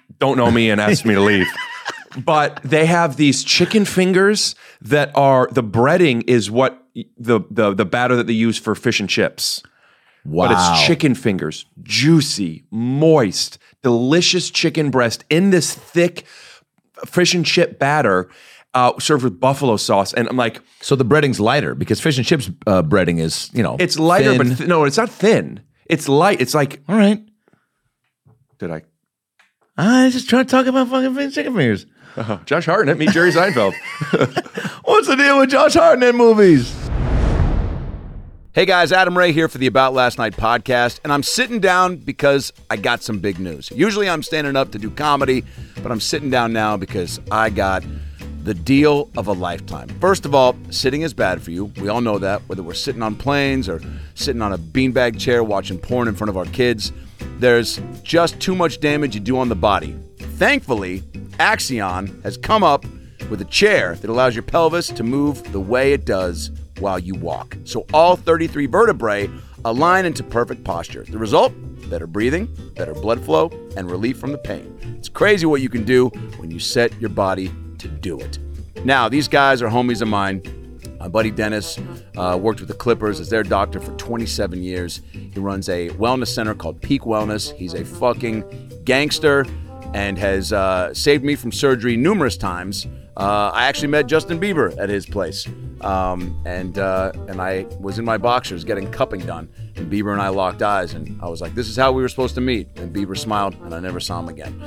don't know me and asked me to leave. But they have these chicken fingers that are, the breading is what the batter that they use for fish and chips.
Wow.
But it's chicken fingers, juicy, moist, delicious chicken breast in this thick fish and chip batter, served with buffalo sauce. And I'm like,
So the breading's lighter because fish and chips breading is,
it's lighter,
thin.
but no, it's not thin. It's light. It's like,
All right.
did I?
I just trying to talk about fucking chicken fingers.
Josh Hartnett, meet Jerry Seinfeld.
What's the deal with Josh Hartnett movies? Hey guys, Adam Ray here for the About Last Night podcast, and I'm sitting down because I got some big news. Usually I'm standing up to do comedy, but I'm sitting down now because I got the deal of a lifetime. First of all, sitting is bad for you. We all know that, whether we're sitting on planes or sitting on a beanbag chair watching porn in front of our kids. There's just too much damage you do on the body. Thankfully, Axion has come up with a chair that allows your pelvis to move the way it does while you walk. So all 33 vertebrae align into perfect posture. The result? Better breathing, better blood flow, and relief from the pain. It's crazy what you can do when you set your body to do it. Now, these guys are homies of mine. My buddy Dennis worked with the Clippers as their doctor for 27 years. He runs a wellness center called Peak Wellness. He's a fucking gangster and has saved me from surgery numerous times. I actually met Justin Bieber at his place. And I was in my boxers getting cupping done. And Bieber and I locked eyes, and I was like, this is how we were supposed to meet. And Bieber smiled, and I never saw him again.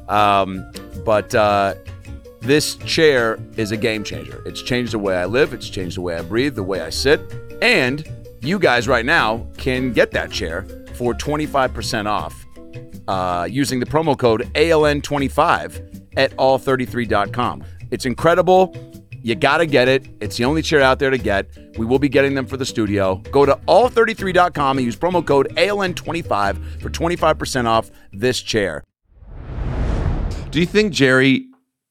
But this chair is a game changer. It's changed the way I live. It's changed the way I breathe, the way I sit. And you guys right now can get that chair for 25% off using the promo code ALN25 at all33.com. It's incredible. You got to get it. It's the only chair out there to get. We will be getting them for the studio. Go to all33.com and use promo code ALN25 for 25% off this chair.
Do you think Jerry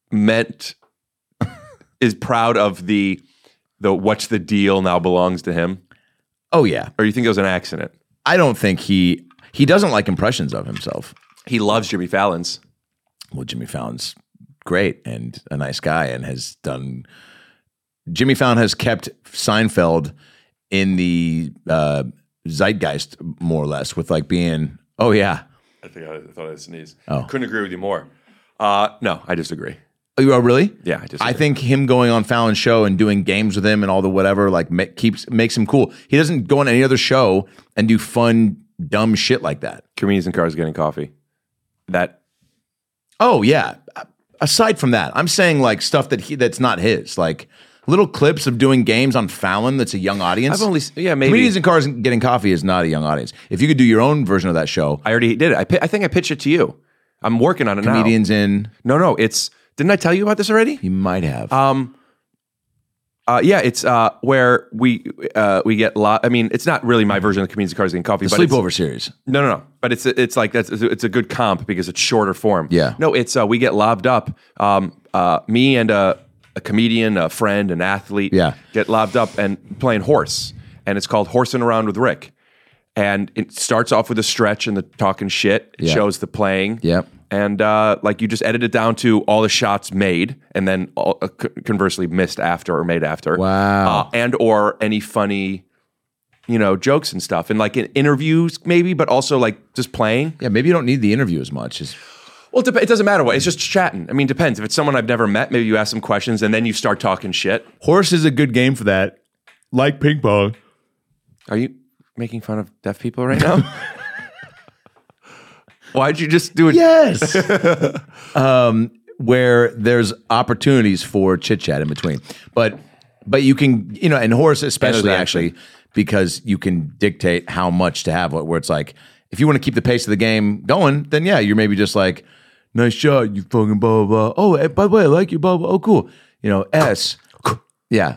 is proud of the what's the deal now belongs to him?
Oh, yeah.
Or you think it was an accident?
I don't think he doesn't like impressions of himself.
He loves Jimmy Fallon's.
Well, Jimmy Fallon's great and a nice guy and has done. Jimmy Fallon has kept Seinfeld in the zeitgeist more or less with like being, oh yeah.
I thought I'd sneeze.
Oh.
Couldn't agree with you more. No, I disagree.
Oh, really?
Yeah, I disagree.
I think him going on Fallon's show and doing games with him and all the whatever like makes him cool. He doesn't go on any other show and do fun, dumb shit like that.
Comedians in cars getting coffee. That.
Oh yeah. Aside from that, I'm saying like stuff that's not his, like little clips of doing games on Fallon. That's a young audience.
Maybe.
Comedians in Cars Getting Coffee is not a young audience. If you could do your own version of that show,
I already did it. I think I pitched it to you. I'm working on it now.
Comedians in.
No. It's. Didn't I tell you about this already?
You might have.
Yeah, it's where we get I mean, it's not really my version of Comedians in Cars Getting Coffee.
The
but
sleepover series.
No. But it's like it's a good comp because it's shorter form.
Yeah.
No, it's we get lobbed up. Me and a comedian, a friend, an athlete.
Yeah.
Get lobbed up and playing horse, and it's called Horsing Around with Rick. And it starts off with a stretch and the talking shit. It shows the playing.
Yep.
And like you just edit it down to all the shots made and then conversely missed after or made after.
Wow.
And or any funny, jokes and stuff. And like in interviews maybe, but also like just playing.
Yeah, maybe you don't need the interview as much.
Well, it doesn't matter what. It's just chatting. I mean, depends. If it's someone I've never met, maybe you ask some questions and then you start talking shit.
Horse is a good game for that. Like ping pong.
Are you making fun of deaf people right now? Why'd you just do it?
Yes. Where there's opportunities for chit chat in between, but you can, and horse especially actually because you can dictate how much to have. Where it's like if you want to keep the pace of the game going, then yeah, you're maybe just like, nice shot, you fucking blah blah blah. Oh, by the way, I like you, blah blah. Oh, cool. S. Yeah.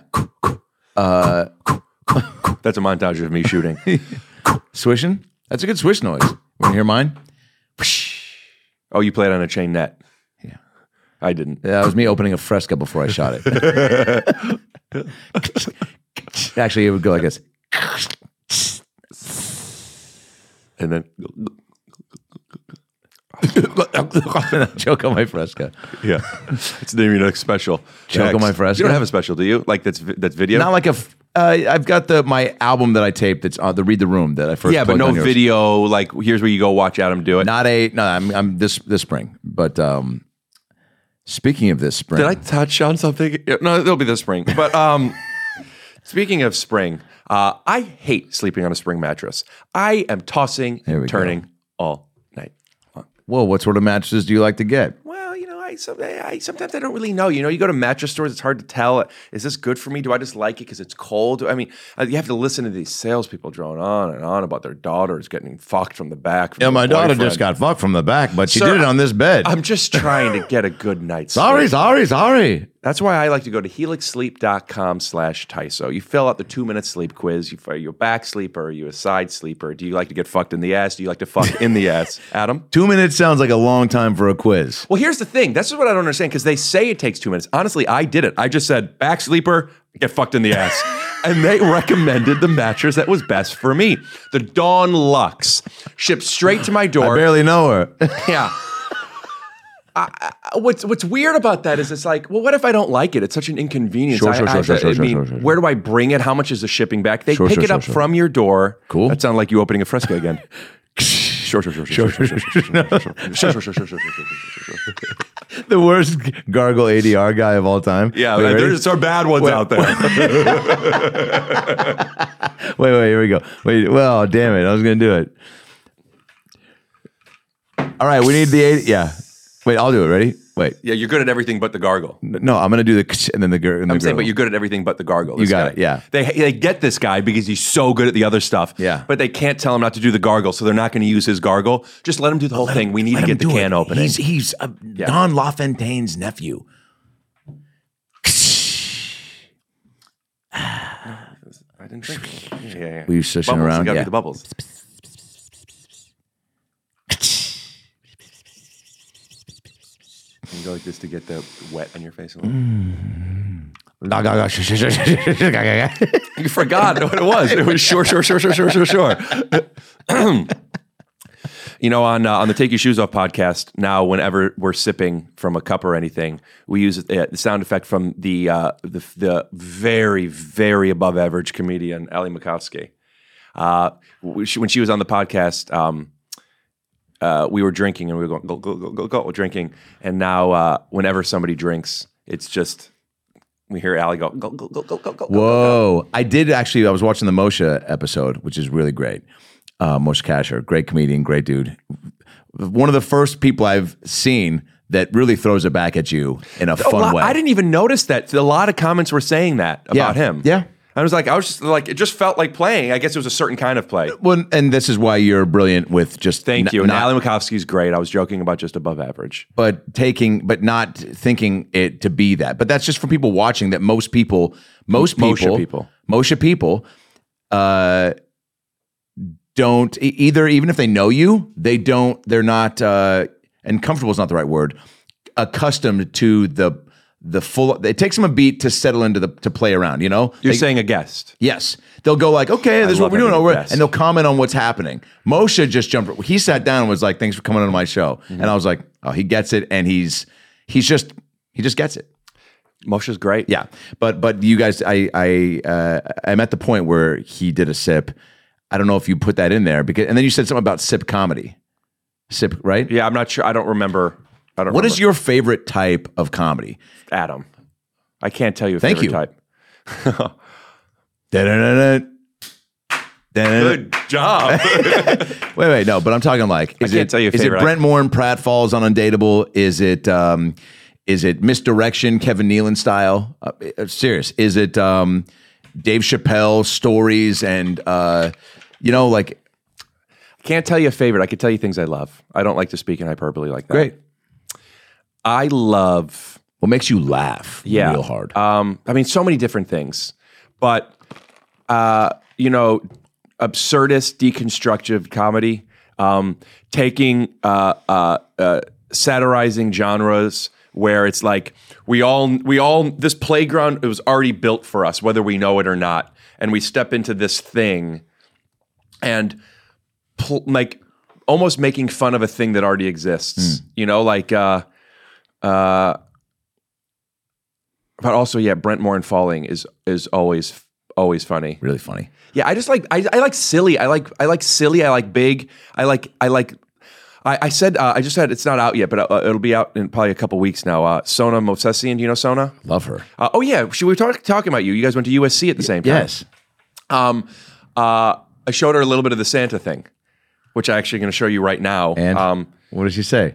That's a montage of me shooting.
Swishing. That's a good swish noise. Want to hear mine?
Oh, you played on a chain net.
Yeah.
I didn't.
That was me opening a Fresca before I shot it. Actually, it would go like this.
And then
Choco my Fresca.
Yeah, it's the name of your next special.
Choco
Next.
my Fresca?
You don't have a special, do you? Like that's video?
Not like I've got my album that I taped. That's the Read the Room that I first.
Yeah, but
plugged
no
on yours.
video. Like here's where you go watch Adam do it.
I'm this spring. But speaking of this spring,
Did I touch on something? No, it'll be this spring. But speaking of spring, I hate sleeping on a spring mattress. I am tossing
Here we
and turning all night long.
Whoa, what sort of mattresses do you like to get?
Well, sometimes I don't really know. You go to mattress stores, it's hard to tell. Is this good for me? Do I just like it because it's cold? I mean, you have to listen to these salespeople drone on and on about their daughters getting fucked from the back.
Yeah, my daughter just got fucked from the back, but she
Sir,
did it on this bed.
I'm just trying to get a good night's sleep.
Sorry.
That's why I like to go to helixsleep.com/Tyso. You fill out the 2-minute sleep quiz. Are you a back sleeper? Are you a side sleeper? Do you like to get fucked in the ass? Do you like to fuck in the ass? Adam?
2 minutes sounds like a long time for a quiz.
Well, here's the thing. This is what I don't understand because they say it takes 2 minutes. Honestly, I did it. I just said, back sleeper, get fucked in the ass. And they recommended the mattress that was best for me. The Dawn Luxe. Shipped straight to my door.
I barely know her.
Yeah. What's weird about that is it's like, well, what if I don't like it? It's such an inconvenience.
Sure.
Where do I bring it? How much is the shipping back? They pick it up from your door.
Cool.
That sounds like you opening a Fresca again. Sure.
The worst gargle ADR guy of all time.
Yeah,
Wait,
there's some bad ones out there.
Wait, here we go. Wait, well, damn it. I was going to do it. All right, we need the 80. Yeah. Wait, I'll do it. Ready? Wait.
Yeah, you're good at everything but the gargle.
No, I'm going to do the and then the girl.
I'm saying, but you're good at everything but the gargle.
You got it, yeah.
They get this guy because he's so good at the other stuff.
Yeah.
But they can't tell him not to do the gargle, so they're not going to use his gargle. Just let him do the whole thing. We need to get the can opening.
He's Don LaFontaine's nephew.
I didn't think. Yeah.
Were you shushing
Bubbles.
around?
You gotta
Yeah.
be the bubbles. You go like this to get the wet on your face a little. You forgot what it was. It was sure. On the Take Your Shoes Off podcast, now whenever we're sipping from a cup or anything, we use the sound effect from the very, very above average comedian Ali Makovsky. When she was on the podcast, we were drinking and we were going go drinking, and now whenever somebody drinks, it's just we hear Ali go.
Whoa! I did actually. I was watching the Moshe episode, which is really great. Moshe Kasher, great comedian, great dude. One of the first people I've seen that really throws it back at you in a fun way.
I didn't even notice that. A lot of comments were saying that about him.
Yeah.
I was just like, it just felt like playing. I guess it was a certain kind of play.
Well, and this is why you're brilliant with just
Thank you. And Ali Makovsky's great. I was joking about just above average.
but not thinking it to be that. But that's just for people watching. That most people, don't either. Even if they know you, they don't. They're not. And comfortable is not the right word. Accustomed to the full. It takes them a beat to settle into to play around. You know,
You're saying a guest.
yes. They'll go like, okay, this is what
love
we're doing,
having a guest.
and they'll comment on what's happening. Moshe just jumped. He sat down and was like, "Thanks for coming on my show," and I was like, "Oh, he gets it," and he just gets it.
Moshe's great.
Yeah, but you guys, I'm at the point where he did a sip. I don't know if you put that in there and then you said something about sip comedy. Sip, right?
Yeah, I'm not sure. I don't remember.
What is your favorite type of comedy?
Adam? I can't tell you a
Thank
favorite
you.
type.
Good
job.
Wait, no, but I'm talking like,
I can't tell you a
is it
favorite.
Brent Moore and Pratt Falls on Undateable? Is it Misdirection, Kevin Nealon style? Serious. Is it Dave Chappelle stories and like?
Can't tell you a favorite. I could tell you things I love. I don't like to speak in hyperbole like that.
Great.
I love.
What makes you laugh real hard?
So many different things, but absurdist, deconstructive comedy, taking satirizing genres where it's like we all this playground, it was already built for us, whether we know it or not, and we step into this thing and almost making fun of a thing that already exists. You know, like but also Brent Morin falling is always funny.
Really funny.
Yeah, I just like I like silly. I like silly. I like big. I said I just said it's not out yet, but it'll be out in probably a couple weeks now. Sona Movsesian, do you know Sona?
Love her.
Oh yeah, we were talking about you. You guys went to USC at the same time.
Yes.
I showed her a little bit of the Santa thing, which I'm actually going to show you right now.
And what did she say?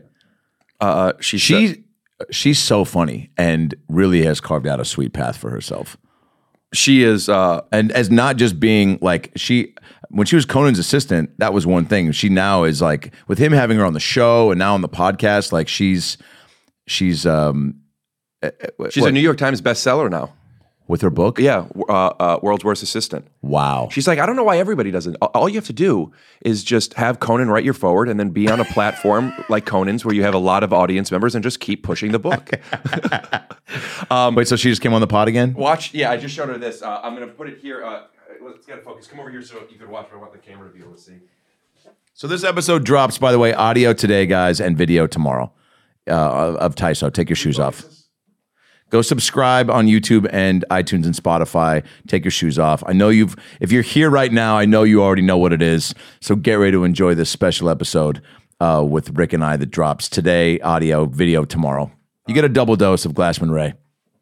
She's so funny and really has carved out a sweet path for herself.
She is,
and as not just being like when she was Conan's assistant, that was one thing. She now is like, with him having her on the show and now on the podcast, like she's
a New York Times bestseller now.
With her book?
Yeah, World's Worst Assistant.
Wow.
She's like, I don't know why everybody doesn't. All you have to do is just have Conan write your forward and then be on a platform like Conan's where you have a lot of audience members and just keep pushing the book.
Wait, so she just came on the pod again?
Watch. Yeah, I just showed her this. I'm going to put it here. Let's get it focused. Come over here so you could watch. I want the camera to be able to see.
So this episode drops, by the way, audio today, guys, and video tomorrow of Tyso. Take your shoes off. Go subscribe on YouTube and iTunes and Spotify. Take your shoes off. I know if you're here right now, I know you already know what it is. So get ready to enjoy this special episode with Rick and I that drops today, audio, video tomorrow. You get a double dose of Glassman Ray.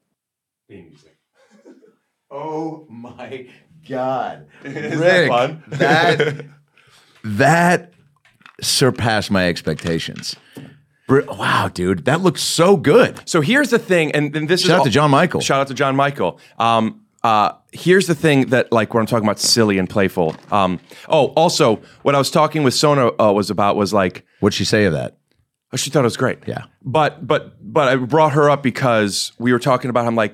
Oh my God. Rick, that surpassed my expectations. Wow, dude, that looks so good.
So here's the thing, and this
shout out to John Michael.
Shout out to John Michael. Here's the thing that, like, when I'm talking about silly and playful. Also, what I was talking with Sona was like,
what'd she say of that?
Oh, she thought it was great.
Yeah,
but I brought her up because we were talking about. I'm like,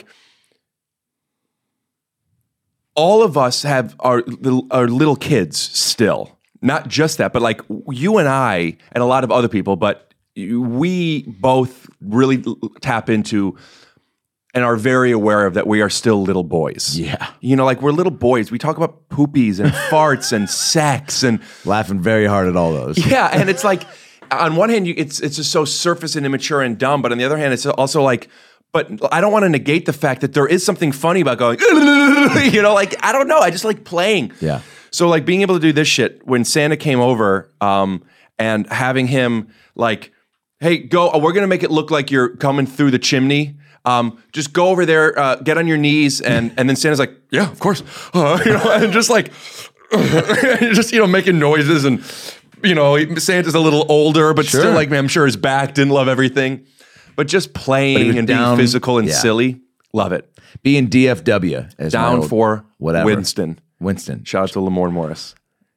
all of us have our little kids still. Not just that, but like you and I and a lot of other people, but we both really tap into and are very aware of that we are still little boys.
Yeah.
You know, like we're little boys. We talk about poopies and farts and sex and
laughing very hard at all those.
Yeah. And it's like, on one hand, it's just so surface and immature and dumb. But on the other hand, it's also like, but I don't want to negate the fact that there is something funny about going, you know, like, I don't know. I just like playing.
Yeah.
So like being able to do this shit when Santa came over and having him like, hey, go. We're gonna make it look like you're coming through the chimney. Just go over there, get on your knees, and then Santa's like, yeah, of course, you know, and just like, just making noises, and Santa's a little older, but still like, man, I'm sure his back didn't love everything, but just playing and being physical and silly, love it.
Being DFW, as
down for
whatever.
Winston.
Shout
out to Lamorne Morris.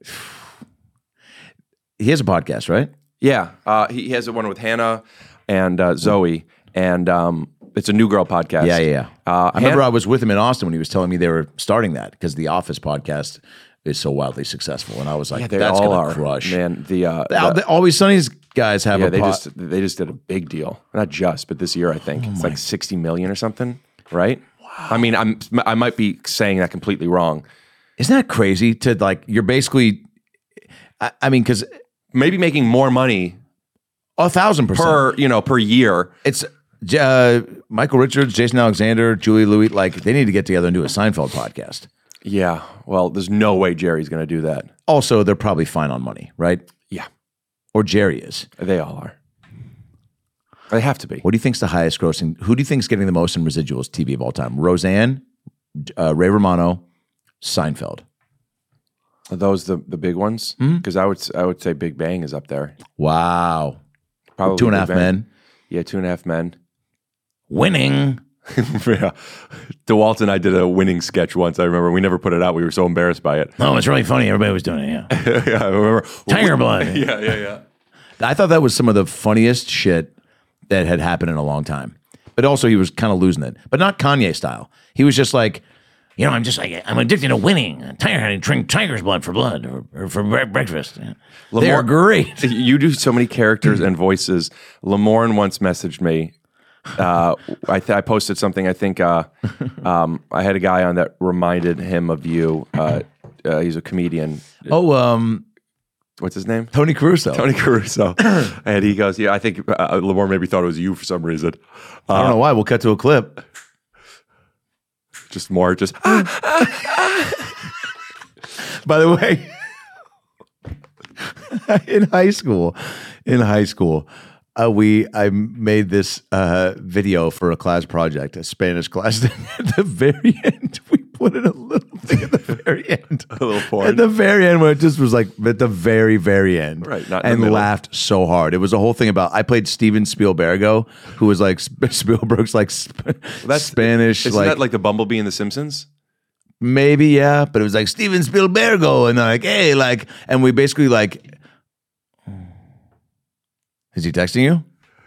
He has a podcast, right?
Yeah, he has one with Hannah and Zoe, and it's a New Girl podcast.
Yeah. I remember I was with him in Austin when he was telling me they were starting that because the Office podcast is so wildly successful, and I was like, "That's gonna crush."
Man,
the Always Sunny's guys have a
they just did a big deal, not just, but this year I think it's like 60 million or something, right? Wow. I mean, I might be saying that completely wrong.
Isn't that crazy? To like, you're basically, I mean, because.
Maybe making more money
1,000%
per year.
It's Michael Richards, Jason Alexander, Julie Louis. Like they need to get together and do a Seinfeld podcast.
Yeah. Well, there's no way Jerry's going to do that.
Also, they're probably fine on money, right?
Yeah.
Or Jerry is.
They all are. They have to be.
What do you think's the highest grossing? Who do you think's getting the most in residuals TV of all time? Roseanne, Ray Romano, Seinfeld.
Are those the big ones? Because I would say Big Bang is up there.
Wow.
Probably
2.5 Men.
Yeah, 2.5 Men.
Winning.
Yeah. DeWalt and I did a winning sketch once. I remember we never put it out. We were so embarrassed by it.
Oh, it's really funny. Everybody was doing it. Yeah.
Yeah, I remember.
Tiger Blood.
Yeah.
I thought that was some of the funniest shit that had happened in a long time. But also he was kind of losing it. But not Kanye style. He was just like, I'm just like, I'm addicted to winning. I drink tiger's blood or for breakfast. They're great.
You do so many characters and voices. Lamorne once messaged me. I posted something. I think I had a guy on that reminded him of you. He's a comedian. what's his name?
Tony Caruso.
Tony Caruso. And he goes, yeah, I think Lamar maybe thought it was you for some reason.
I don't know why. We'll cut to a clip.
Just more, just
By the way, in high school, I made this video for a class project, a Spanish class. At the very end, we put in a little thing at the very end.
a little porn.
At the very end, where it just was like at the very, very end.
Right, not in the
and
middle.
laughed so hard. It was a whole thing about, I played Steven Spielbergo, who was like Spielberg's like Spanish.
Isn't that like the Bumblebee in The Simpsons?
Maybe, yeah, but it was like Steven Spielbergo, and like, hey, like, and we basically like, is he texting you?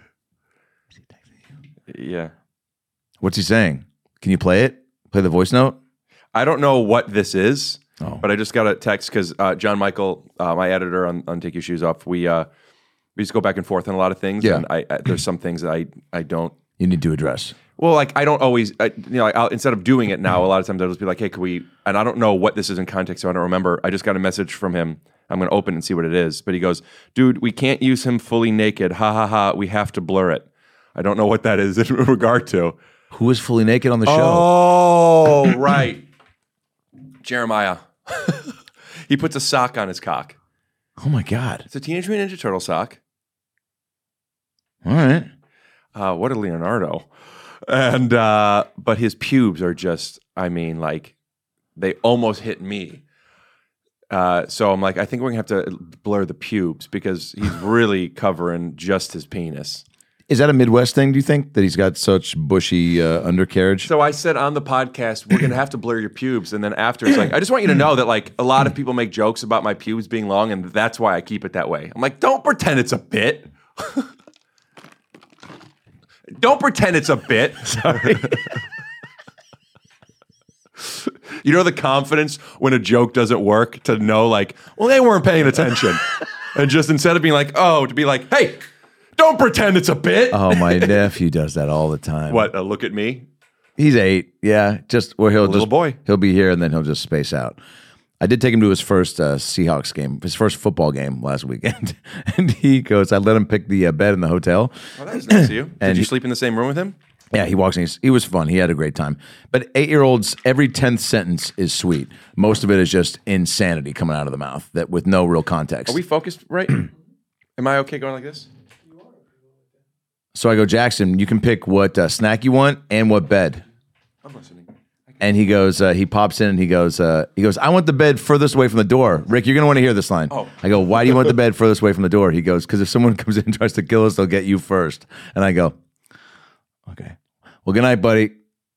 Yeah.
What's he saying? Can you play it? Play the voice note?
I don't know what this is,
Oh.
but I just got a text because John Michael, my editor on Take Your Shoes Off, we just go back and forth on a lot of things.
Yeah.
And there's some things that I don't.
You need to address.
Well, like I don't always, I'll, instead of doing it now, a lot of times I'll just be like, hey, can we, and I don't know what this is in context, so I don't remember. I just got a message from him. I'm going to open and see what it is. But he goes, dude, we can't use him fully naked. Ha ha ha. We have to blur it. I don't know what that is in regard to.
Who is fully naked on the show?
Oh, right. Jeremiah. He puts a sock on his cock.
Oh my God.
It's a Teenage Mutant Ninja Turtle sock.
All right.
What a Leonardo. And but his pubes are just, I mean, like they almost hit me. So I'm like, I think we're gonna have to blur the pubes because he's really covering just his penis.
Is that a Midwest thing, do you think, that he's got such bushy undercarriage?
So I said on the podcast, we're gonna have to blur your pubes, and then after it's like, I just want you to know that like a lot of people make jokes about my pubes being long, and that's why I keep it that way. I'm like, don't pretend it's a bit. Don't pretend it's a bit.
Sorry.
You know the confidence when a joke doesn't work to know like, well, they weren't paying attention. And just instead of being like, oh, to be like, hey, don't pretend it's a bit.
Oh, my nephew does that all the time.
What, look at me?
He's 8. Yeah. Just where he'll
Little boy.
He'll be here and then he'll just space out. I did take him to his first Seahawks game, his first football game last weekend. And he goes, I let him pick the bed in the hotel.
Oh, that was nice of you. Did
And
you
he-
sleep in the same room with him?
Yeah, he walks in. He was fun. He had a great time. But 8-year-olds, every 10th sentence is sweet. Most of it is just insanity coming out of the mouth that with no real context.
Are we focused right? Am I okay going like this?
So I go, Jackson, you can pick what snack you want and what bed.
I'm listening.
And he goes, he pops in and he goes, I want the bed furthest away from the door. Rick, you're going to want to hear this line.
Oh.
I go, why do you want the bed furthest away from the door? He goes, because if someone comes in and tries to kill us, they'll get you first. And I go, okay. Well, good night, buddy.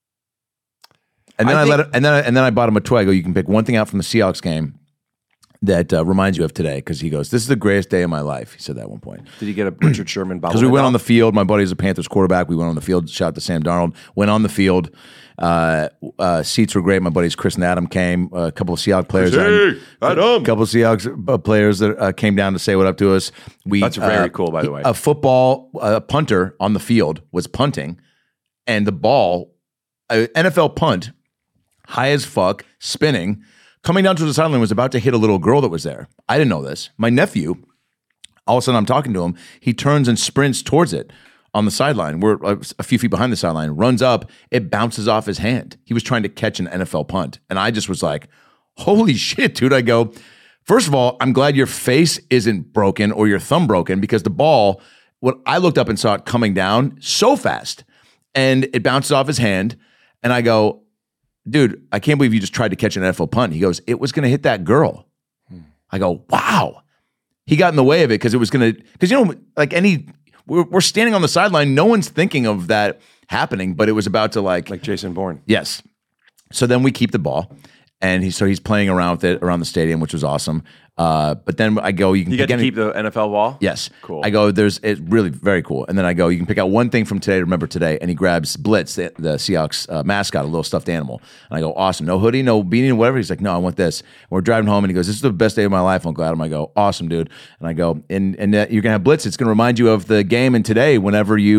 And then and then I bought him a toy. I go, you can pick one thing out from the Seahawks game that reminds you of today. Because he goes, this is the greatest day of my life. He said that at one point.
Did you get a Richard Sherman bobblehead?
Because we went
doll?
on the field. My buddy's a Panthers quarterback. We went on the field. Shout out to Sam Darnold. Went on the field. Seats were great. My buddies Chris and Adam came. A couple of Seahawks players.
Hey, Adam.
A couple of Seahawks players that came down to say what up to us.
That's very cool, by the way.
A football punter on the field was punting, and the ball, NFL punt, high as fuck, spinning, coming down to the sideline, was about to hit a little girl that was there. I didn't know this. My nephew, all of a sudden I'm talking to him, he turns and sprints towards it on the sideline. We're a few feet behind the sideline, runs up, it bounces off his hand. He was trying to catch an NFL punt. And I just was like, holy shit, dude. I go, first of all, I'm glad your face isn't broken or your thumb broken, because the ball, when I looked up and saw it coming down so fast, and it bounces off his hand, and I go, dude, I can't believe you just tried to catch an NFL punt. He goes, it was going to hit that girl. I go, wow. He got in the way of it because it was going to, because, you know, like we're standing on the sideline. No one's thinking of that happening, but it was about to like
Jason Bourne.
Yes. So then we keep the ball, and he's playing around with it around the stadium, which was awesome. But then I go, you can
You get to keep the NFL wall?
Yes.
Cool.
I go, it's really very cool. And then I go, you can pick out one thing from today to remember today. And he grabs Blitz, the Seahawks mascot, a little stuffed animal. And I go, awesome. No hoodie, no beanie, whatever. He's like, no, I want this. And we're driving home, and he goes, this is the best day of my life, Uncle Adam. I go, awesome, dude. And I go, and you're going to have Blitz. It's going to remind you of the game and today whenever you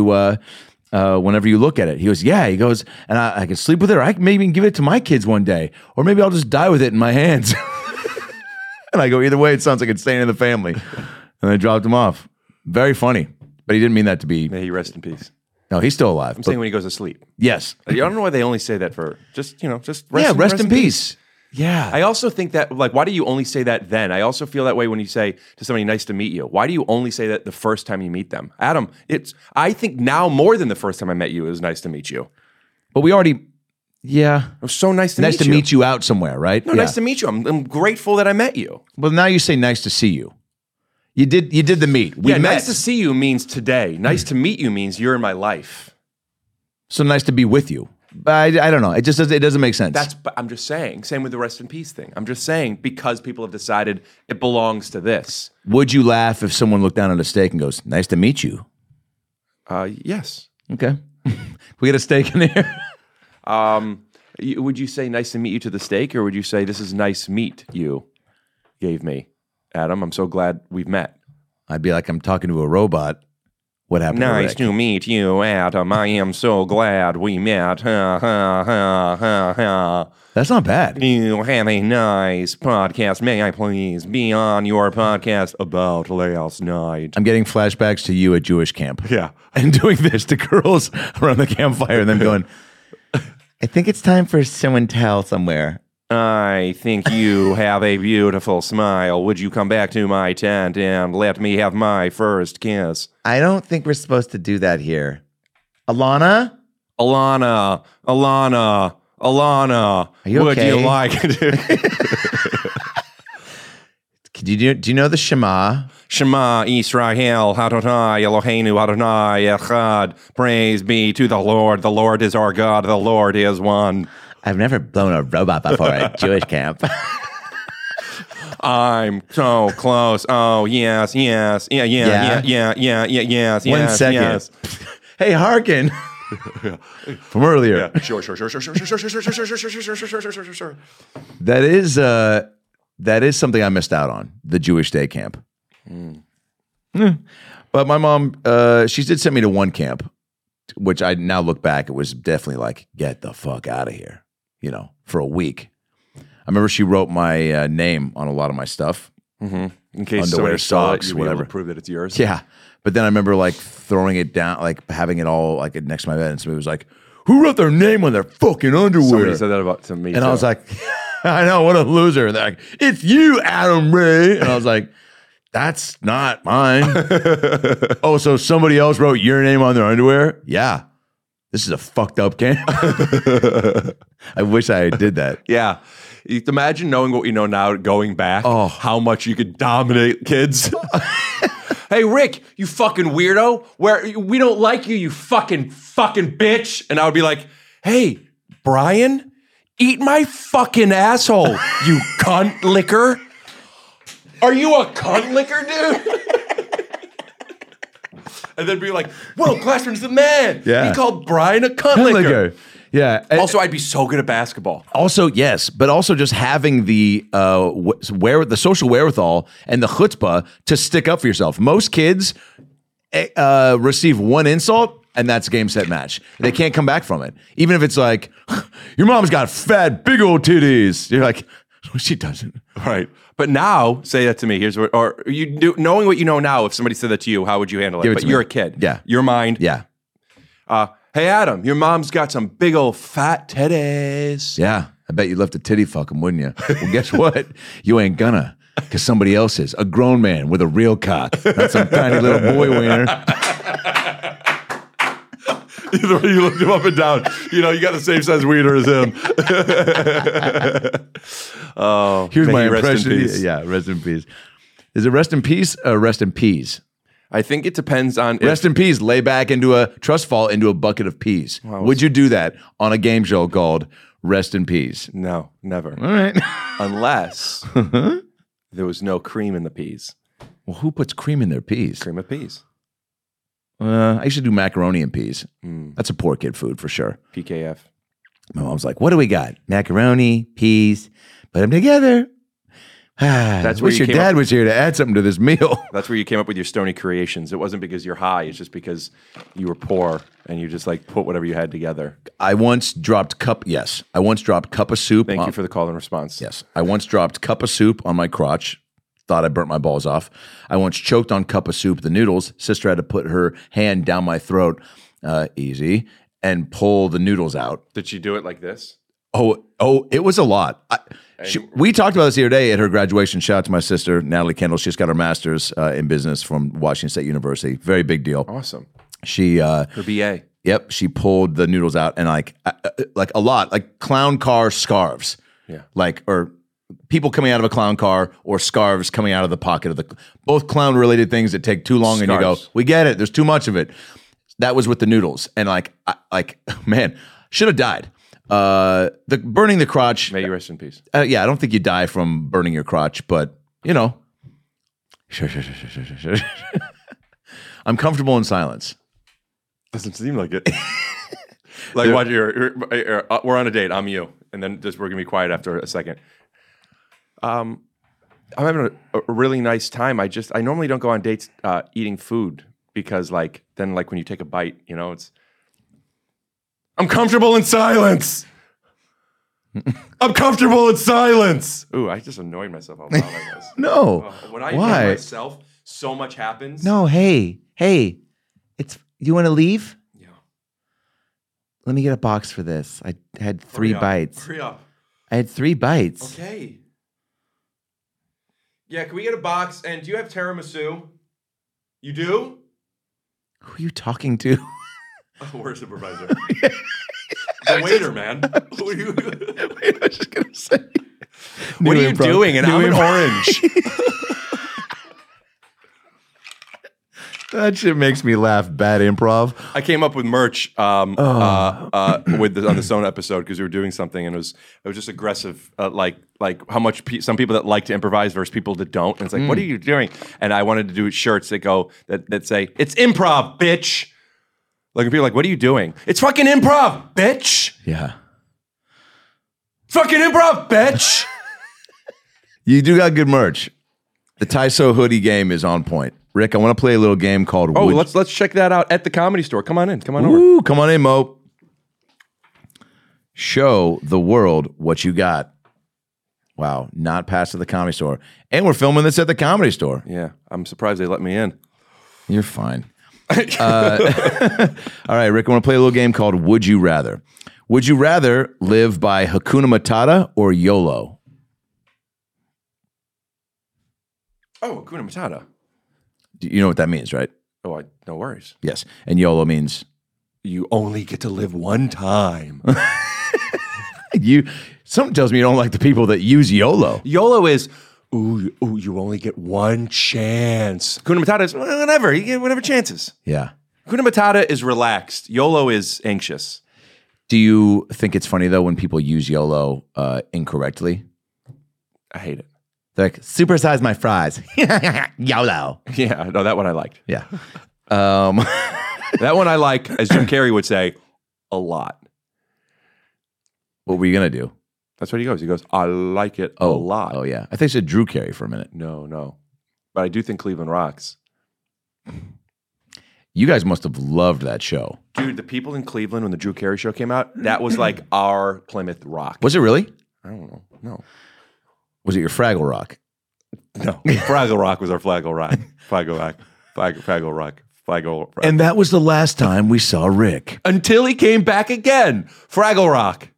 look at it. He goes, yeah. He goes, and I can sleep with it, or I can maybe even give it to my kids one day. Or maybe I'll just die with it in my hands. And I go, either way, it sounds like it's staying in the family. And I dropped him off. Very funny. But he didn't mean that to be.
May he rest in peace.
No, he's still alive.
I'm saying when he goes to sleep.
Yes.
I don't know why they only say that for just rest
Rest in peace. Yeah.
I also think that, like, why do you only say that then? I also feel that way when you say to somebody, nice to meet you. Why do you only say that the first time you meet them? Adam, I think now more than the first time I met you, it was nice to meet you.
But we already,
It was so nice to meet you.
Nice to meet you out somewhere, right?
No, nice to meet you. I'm grateful that I met you.
Well, now you say nice to see you. You did the meet. We met.
Nice to see you means today. Nice to meet you means you're in my life.
So nice to be with you. But I don't know. It just doesn't make sense.
I'm just saying. Same with the rest in peace thing. I'm just saying because people have decided it belongs to this.
Would you laugh if someone looked down at a steak and goes, nice to meet you?
Yes.
Okay. We get a steak in here.
Would you say nice to meet you to the steak, or would you say this is nice meat you gave me, Adam? I'm so glad we've met.
I'd be like, I'm talking to a robot. What happened?
Nice to meet you, Adam. I am so glad we met. Ha, ha, ha, ha, ha.
That's not bad.
You have a nice podcast. May I please be on your podcast about last night?
I'm getting flashbacks to you at Jewish camp.
Yeah.
And doing this to girls around the campfire and then going, I think it's time for show and tell somewhere.
I think you have a beautiful smile. Would you come back to my tent and let me have my first kiss?
I don't think we're supposed to do that here. Alana?
Alana.
Are you
would
okay?
you like
Do you know the Shema?
Shema Yisrael, Adonai Eloheinu, Adonai Echad. Praise be to the Lord. The Lord is our God. The Lord is one.
I've never blown a robot before at Jewish camp.
I'm so close. Oh, yes. Yes.
One second.
Yes.
Hey, hearken. From earlier.
Yeah. Sure.
That is something I missed out on, the Jewish day camp. But my mom, she did send me to one camp, which I now look back, it was definitely like, get the fuck out of here, for a week. I remember she wrote my name on a lot of my stuff.
Mm-hmm. In case
Underwear,
somebody saw
socks,
it, you'd be
whatever.
able to prove that it's yours.
Yeah. But then I remember like throwing it down, like having it all like next to my bed, and somebody was like, who wrote their name on their fucking underwear?
Somebody said that to me,
and
too.
I was like, I know, what a loser. And they're like, it's you, Adam Ray. And I was like, that's not mine. Oh, so somebody else wrote your name on their underwear? Yeah. This is a fucked up camp. I wish I did that.
Yeah. You imagine knowing what you know now, going back, how much you could dominate kids. Hey, Rick, you fucking weirdo. We don't like you, you fucking bitch. And I would be like, hey, Brian, eat my fucking asshole, you cunt licker. Are you a cunt licker, dude? And then be like, whoa, Glassman's the man.
Yeah.
He called Brian a cunt licker.
Yeah.
Also, I'd be so good at basketball.
Also, yes, but also just having the the social wherewithal and the chutzpah to stick up for yourself. Most kids receive one insult and that's game, set, match. They can't come back from it. Even if it's like, your mom's got fat, big old titties. You're like, she doesn't.
Right. But now, say that to me. Here's what, or you do, knowing what you know now, if somebody said that to you, how would you handle it?
Give it
But
to
you're
me.
a kid.
Yeah.
Your mind.
Yeah.
Hey, Adam, your mom's got some big old fat titties.
Yeah. I bet you left a titty fuck him, wouldn't you? Well, guess what? You ain't gonna, because somebody else is. A grown man with a real cock. Not some tiny little boy wiener.
Either way you looked him up and down, you got the same size wiener as him. Oh,
Here's my
rest in
impression.
peace.
Yeah, rest in peace. Is it rest in peace or rest in peas?
I think it depends on
Rest in peas. Lay back into a trust fall into a bucket of peas. Would you do that on a game show called Rest in Peas?
No, never.
All right.
Unless there was no cream in the peas.
Well, who puts cream in their peas?
Cream of peas.
I used to do macaroni and peas. That's a poor kid food for sure.
PKF.
My mom's like, what do we got? Macaroni, peas, put them together.
That's where
wish
you
your
came
dad
up-
was here to add something to this meal.
That's where you came up with your stony creations. It wasn't because you're high. It's just because you were poor and you just like put whatever you had together.
I once dropped cup of soup.
Thank you for the call and response.
Yes. I once dropped cup of soup on my crotch
thought I burnt my balls off. I once choked on cup of soup, the noodles. Sister had to put her hand down my throat, easy, and pull the noodles out.
Did she do it like this?
Oh, it was a lot. We talked about this the other day at her graduation. Shout out to my sister, Natalie Kendall. She's got her master's in business from Washington State University. Very big deal.
Awesome.
She
Her BA.
Yep, she pulled the noodles out and like a lot, like clown car scarves.
Yeah.
Or people coming out of a clown car or scarves coming out of the pocket of both clown related things that take too long and you go, we get it. There's too much of it. That was with the noodles. And man, should have died. The burning the crotch.
May you rest in peace.
Yeah, I don't think you die from burning your crotch, but Sure. I'm comfortable in silence.
Doesn't seem like it. Like, watch, we're on a date. I'm you, and then we're gonna be quiet after a second. I'm having a really nice time. I normally don't go on dates eating food because then when you take a bite, it's. I'm comfortable in silence. I'm comfortable in silence. Ooh, I just annoyed myself how loud I was.
No.
When I
Why?
annoy myself, so much happens.
No, hey. You want to leave?
Yeah.
Let me get a box for this. I had 3 bites.
Hurry up.
I had 3 bites.
Okay. Yeah, can we get a box? And do you have tiramisu? You do?
Who are you talking to?
We're a supervisor. The waiter, man. Who are you?
Wait, I was just going to say.
What are you doing? And I'm an orange.
That shit makes me laugh. Bad improv.
I came up with merch on the Sona episode because we were doing something and it was just aggressive, like how much some people that like to improvise versus people that don't. And it's like, what are you doing? And I wanted to do shirts that say, it's improv, bitch. Like people are like, what are you doing? It's fucking improv, bitch.
Yeah.
Fucking improv, bitch.
You do got good merch. The Tyso hoodie game is on point. Rick, I want to play a little game called.
Let's check that out at the Comedy Store. Come on in. Come on over.
Ooh, come on in, Mo. Show the world what you got. Wow, not past at the Comedy Store, and we're filming this at the Comedy Store.
Yeah, I'm surprised they let me in.
You're fine. All right, Rick, I want to play a little game called Would You Rather. Would you rather live by Hakuna Matata or YOLO?
Oh, Hakuna Matata.
You know what that means, right?
Oh, no worries.
Yes. And YOLO means?
You only get to live one time.
Something tells me you don't like the people that use YOLO.
YOLO is, you only get one chance. Hakuna Matata is, whatever. You get whatever chances.
Yeah.
Hakuna Matata is relaxed. YOLO is anxious.
Do you think it's funny, though, when people use YOLO incorrectly?
I hate it.
They're like, supersize my fries. YOLO.
Yeah, no, that one I liked.
Yeah.
That one I like, as Jim Carrey would say, a lot.
What were you going to do?
That's what he goes. He goes, I like it a lot.
Oh, yeah. I think you said Drew Carey for a minute.
No. But I do think Cleveland rocks.
You guys must have loved that show.
Dude, the people in Cleveland when the Drew Carey show came out, that was like our Plymouth Rock.
Was it really?
I don't know. No.
Was it your Fraggle Rock?
No. Fraggle Rock was our Flaggle Rock. Fraggle Rock. Fraggle Rock. Fraggle Rock.
And that was the last time we saw Rick.
Until he came back again. Fraggle Rock.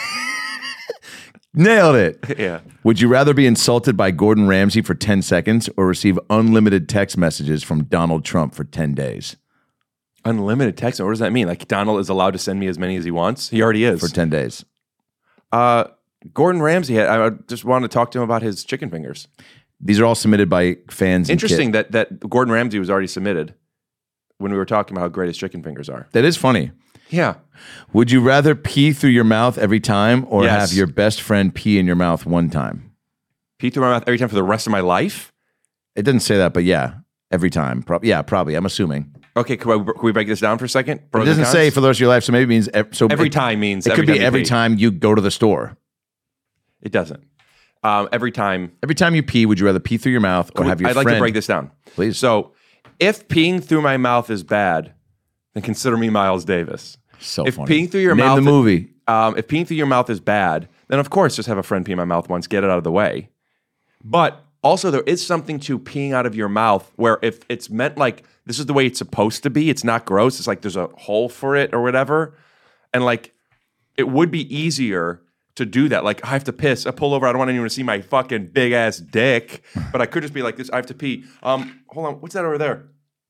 Nailed it.
Yeah.
Would you rather be insulted by Gordon Ramsay for 10 seconds or receive unlimited text messages from Donald Trump for 10 days?
Unlimited text? What does that mean? Like Donald is allowed to send me as many as he wants? He already is.
For 10 days.
Gordon Ramsay, I just wanted to talk to him about his chicken fingers.
These are all submitted by fans.
Interesting that Gordon Ramsay was already submitted when we were talking about how great his chicken fingers are.
That is funny.
Yeah.
Would you rather pee through your mouth every time or
Yes.
have your best friend pee in your mouth one time?
Pee through my mouth every time for the rest of my life?
It doesn't say that, but yeah, every time. Probably. I'm assuming.
Okay, can we break this down for a second?
It
Pros and
doesn't
cons?
say for the rest of your life, so maybe it means
Every time means
it could be
you
every
pee.
time you go to the store.
It doesn't. Every time.
Every time you pee, would you rather pee through your mouth or have your
I'd
friend?
like to break this down.
Please.
So, if peeing through my mouth is bad, then consider me Miles Davis.
So
if
funny.
peeing through your
Name
mouth,
the movie.
If peeing through your mouth is bad, then of course just have a friend pee in my mouth once, get it out of the way. But Also, there is something to peeing out of your mouth where if it's meant like this is the way it's supposed to be, it's not gross. It's like there's a hole for it or whatever. And like it would be easier to do that. Like I have to piss. I pull over. I don't want anyone to see my fucking big ass dick. But I could just be like this. I have to pee. Hold on. What's that over there?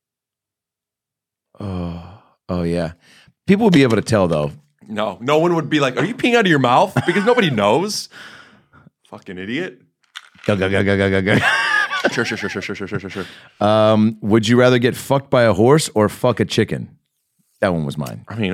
Oh yeah. People would be able to tell though.
No one would be like, are you peeing out of your mouth? Because nobody knows. Fucking idiot.
Go, go, go, go, go, go, go.
Sure.
Would you rather get fucked by a horse or fuck a chicken? That one was mine.
I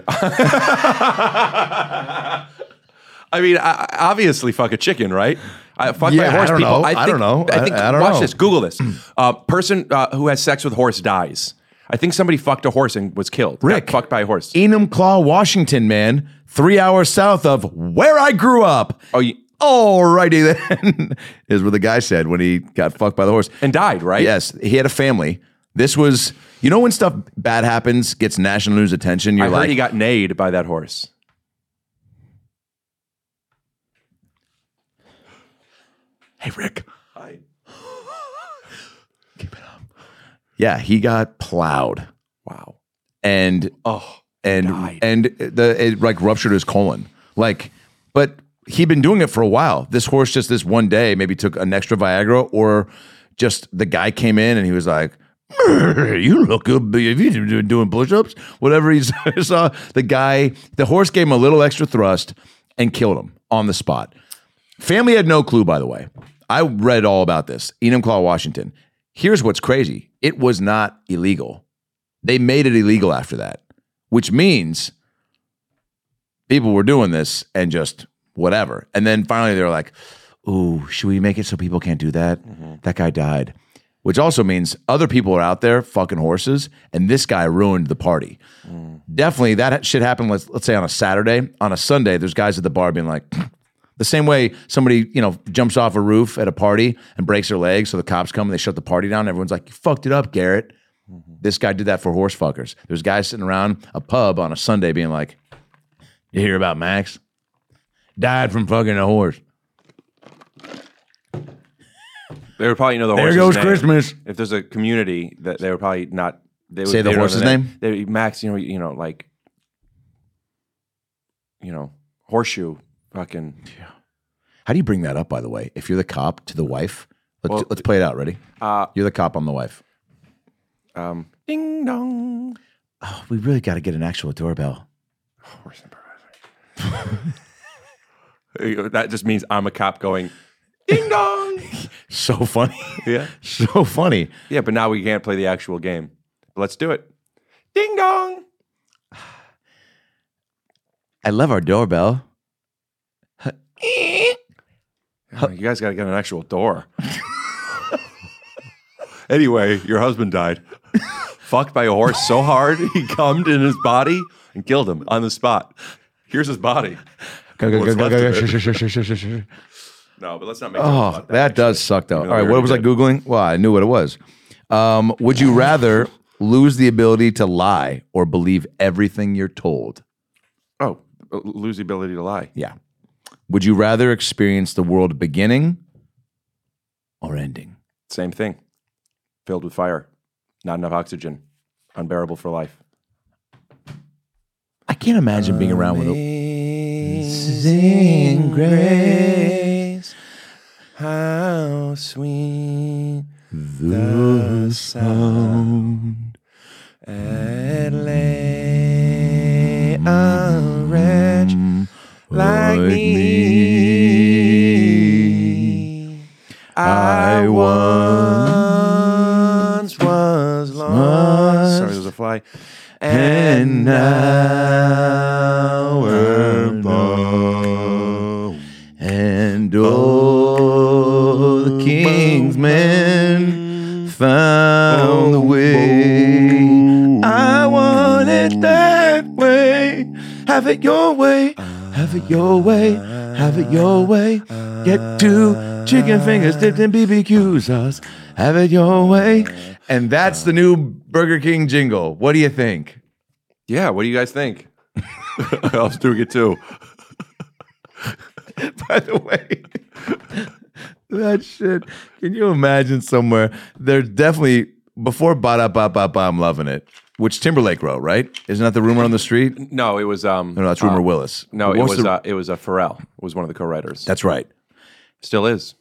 mean, obviously fuck a chicken, right? Fuck by a horse.
I don't know.
I think.
I don't
watch
know.
this. Google this. Person who has sex with horse dies. I think somebody fucked a horse and was killed.
Rick.
Got fucked by a horse.
Enumclaw, Washington, man. 3 hours south of where I grew up. Alrighty then, is what the guy said when he got fucked by the horse.
And died, right?
Yes, he had a family. This was, you know when stuff bad happens, gets national news attention, you're
I
like...
heard he got nayed by that horse.
Hey, Rick.
Hi.
Keep it up. Yeah, he got plowed.
Wow.
And
died.
it like ruptured his colon. Like, but he'd been doing it for a while. This horse just this one day maybe took an extra Viagra, or just the guy came in and he was like, you look good. Have you been doing push-ups? Whatever he saw. The horse gave him a little extra thrust and killed him on the spot. Family had no clue, by the way. I read all about this. Enumclaw, Washington. Here's what's crazy. It was not illegal. They made it illegal after that, which means people were doing this and just whatever. And then finally they were like, ooh, should we make it so people can't do that? Mm-hmm. That guy died. Which also means other people are out there fucking horses, and this guy ruined the party. Definitely that shit happened, let's say on a Saturday. On a Sunday, there's guys at the bar being like, the same way somebody, jumps off a roof at a party and breaks their leg, so the cops come and they shut the party down. Everyone's like, you fucked it up, Garrett. Mm-hmm. This guy did that for horse fuckers. There's guys sitting around a pub on a Sunday being like, you hear about Max? Died from fucking a horse.
They would probably know the
There
horse's
goes
name.
Christmas.
If there's a community, that they would probably not. They would
Say the
they don't know
horse's name?
Max, horseshoe, fucking.
How do you bring that up, by the way? If you're the cop to the wife, let's play it out. Ready? You're the cop, I'm the wife.
Ding dong.
Oh, we really got to get an actual doorbell.
Horse improviser. That just means I'm a cop going, ding dong.
So funny.
Yeah.
So funny.
Yeah, but now we can't play the actual game. Let's do it. Ding dong.
I love our doorbell.
You guys got to get an actual door. Anyway, your husband died. Fucked by a horse so hard, he cummed in his body and killed him on the spot. Here's his body. What's left of it. No, but let's not make
Oh, that does suck, though. All right, what was I Googling? Well, I knew what it was. Would you rather lose the ability to lie or believe everything you're told?
Oh, lose the ability to lie.
Yeah. Would you rather experience the world beginning or ending?
Same thing. Filled with fire. Not enough oxygen. Unbearable for life.
I can't imagine being around with
Amazing grace, how sweet the sound that lay a wretch like me. I once was lost. Sorry, there's a fly. And now we're born.
And all the king's men found the way. I want it that way. Have it your way. Have it your way. Have it your way. Get 2 chicken fingers dipped in BBQ sauce. Have it your way. And that's the new Burger King jingle. What do you think?
Yeah, what do you guys think? I was doing it too.
By the way, that shit. Can you imagine somewhere? There's definitely before Ba Da Ba Ba Ba. I'm loving it. Which Timberlake wrote, right? Isn't that the rumor on the street?
No, it was
No, that's Rumor Willis.
No,
What was the-
it was Pharrell. It was one of the co-writers.
That's right.
Still is.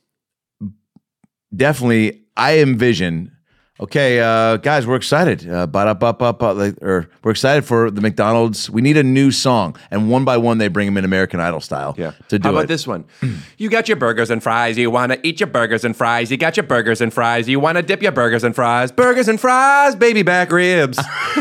Definitely, I envision. Okay, guys, we're excited. We're excited for the McDonald's. We need a new song, and one by one they bring them in American Idol style.
Yeah.
To do
How about
it.
this one? You got your burgers and fries. You want to eat your burgers and fries. You got your burgers and fries. You want to dip your burgers and fries. Burgers and fries, baby back ribs.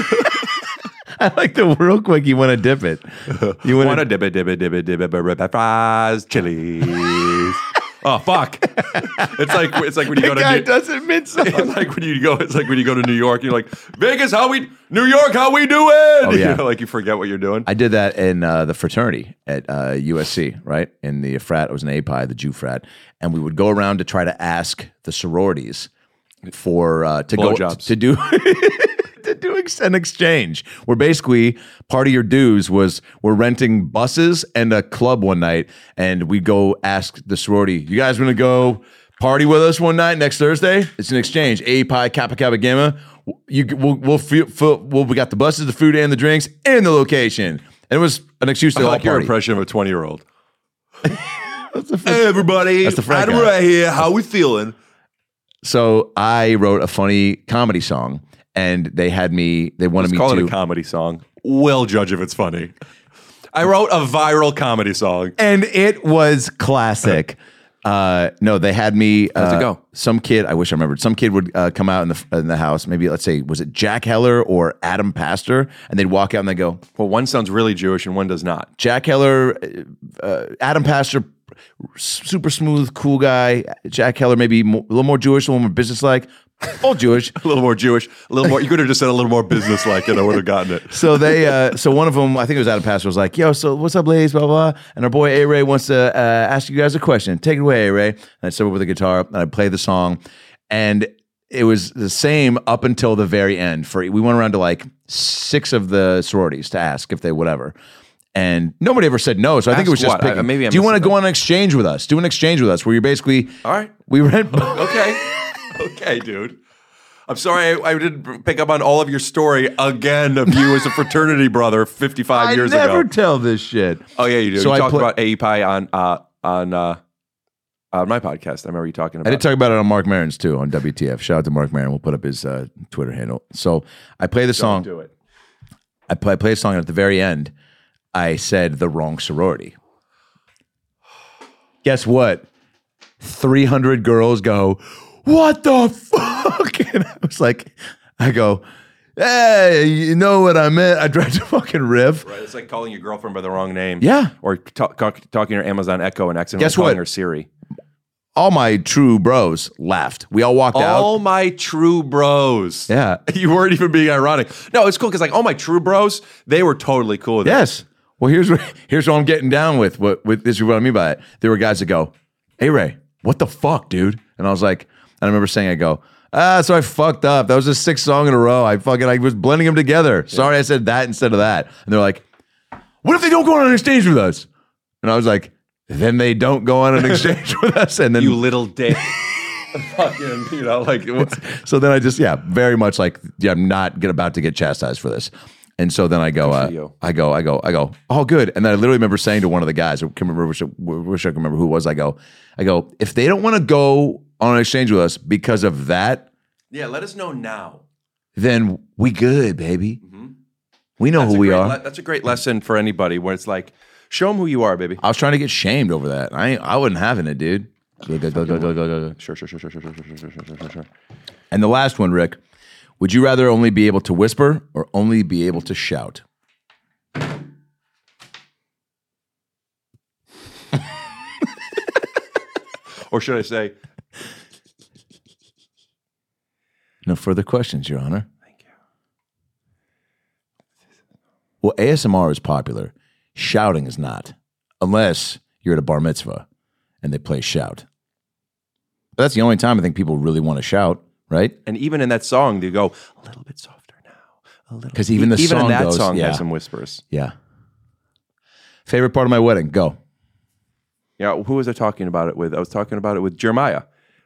I like the real quick. You want to dip it. You
Want to dip it, burger back fries, chilies. Oh fuck! It's like when you go to
guy doesn't mince up.
It's like when you go to New York. You're like Vegas, New York, how we doing?
Oh, yeah.
You know, like you forget what you're doing.
I did that in the fraternity at USC, right? In the frat, I was an API, the Jew frat, and we would go around to try to ask the sororities for to go
Blowjobs.
to do to do an exchange. Where basically part of your dues was we're renting buses and a club one night, and we go ask the sorority, "You guys want to go party with us one night next Thursday?" It's an exchange. A Pi Kappa Kappa Gamma. We got the buses, the food, and the drinks, and the location. And it was an excuse to
I
all
like your
party.
impression of a 20-year-old. Hey everybody,
That's the frat
Adam
guy.
right here. How we feeling?
So I wrote a funny comedy song, and they wanted
Let's
me
call
to
it a comedy song. We'll judge if it's funny. I wrote a viral comedy song.
and it was classic. No, they had me.
How's it go?
Some kid, I wish I remembered. Some kid would come out in the house. Maybe let's say, was it Jack Heller or Adam Pastor? And they'd walk out and they go,
Well, one sounds really Jewish and one does not.
Jack Heller, Adam Pastor, super smooth, cool guy. Jack Heller, maybe a little more Jewish, a little more businesslike. All Jewish.
A little more Jewish, a little more. You could have just said a little more businesslike, and I would have gotten it.
So so one of them, I think it was Adam Pastor, was like, "Yo, so what's up, ladies?" Blah blah. Blah. And our boy A Ray wants to ask you guys a question. Take it away, A Ray. And I start with the guitar and I play the song, and it was the same up until the very end. We went around to like 6 of the sororities to ask if they whatever. And nobody ever said no. So I think it was
Asked
just
what?
picking.
Maybe I
do you want to
missed
go on an exchange with us? Do an exchange with us where you're basically
All right.
we rent.
Okay. Okay, dude. I'm sorry I didn't pick up on all of your story again of you as a fraternity brother 55 years
I never
ago.
tell this shit.
Oh yeah, you do.
So
You
I
talked
put-
about AEPI on my podcast. I remember you talking about.
I did talk about it on Mark Maron's too on WTF. Shout out to Mark Maron. We'll put up his Twitter handle. So I play the song.
Do it.
I play a song, and at the very end, I said the wrong sorority. Guess what? 300 girls go, "What the fuck?" And I was like, "Hey, you know what I meant?" I tried to fucking riff.
Right. It's like calling your girlfriend by the wrong name.
Yeah.
Or talking to your Amazon Echo and accidentally
Guess
calling
what?
her Siri.
All my true bros laughed. We all walked out.
All my true bros.
Yeah.
You weren't even being ironic. No, it's cool because like all my true bros, they were totally cool with it.
Yes. Well, here's what I'm getting down with. This is what I mean by it. There were guys that go, "Hey Ray, what the fuck, dude?" And I was like, and I remember saying, so I fucked up. That was the 6th song in a row. I was blending them together. Sorry, I said that instead of that. And they're like, "What if they don't go on an exchange with us?" And I was like, "Then they don't go on an exchange with us." And then
You little dick. Fucking, you know, like
so then I just very much like I'm not about to get chastised for this. And so then I go,
Good for you.
I go, "Oh, good." And then I literally remember saying to one of the guys, I can remember, wish I could remember who it was. I go, "If they don't want to go on an exchange with us because of that,
yeah, let us know now.
then we good, baby. We know who we are."
That's a great lesson for anybody where it's like, show them who you are, baby.
I was trying to get shamed over that. I wasn't having it, dude.
Sure.
And the last one, Rick, would you rather only be able to whisper or only be able to shout?
Or should I say,
No further questions, Your Honor. Thank you. Well, ASMR is popular. Shouting is not, unless you're at a bar mitzvah and they play shout. But that's the only time I think people really want to shout, right?
and even in that song, they go a little bit softer now. A little.
'Cause even the
even
song
in that
goes,
song
yeah.
has some whispers.
Yeah. Favorite part of my wedding? Go.
Yeah, who was I talking about it with? I was talking about it with Jeremiah.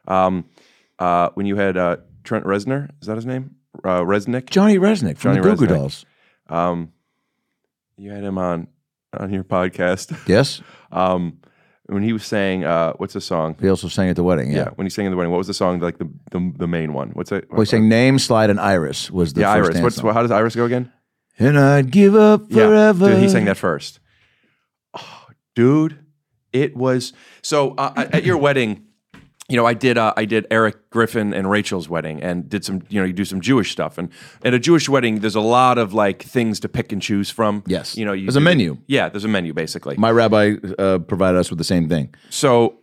When you had Trent Reznor, is that his name? Resnick?
Johnny Resnick from
Johnny
the Goo Goo
Resnick.
Dolls.
You had him on your podcast.
Yes.
When he was saying, what's the song?
He also sang at the wedding.
Yeah,
Yeah.
when he sang at the wedding, what was the song? Like the main one. What's it?
Well, he's saying Name, Slide, and Iris was the
yeah,
first
Iris.
dance song.
How does Iris go again?
And I'd give up forever.
Yeah, dude, he sang that first. Oh, dude, it was so at your wedding. You know, I did Eric Griffin and Rachel's wedding, and did some. You know, you do some Jewish stuff, and at a Jewish wedding, there's a lot of like things to pick and choose from.
Yes.
You know,
There's a menu.
Yeah, there's a menu basically.
My rabbi provided us with the same thing.
So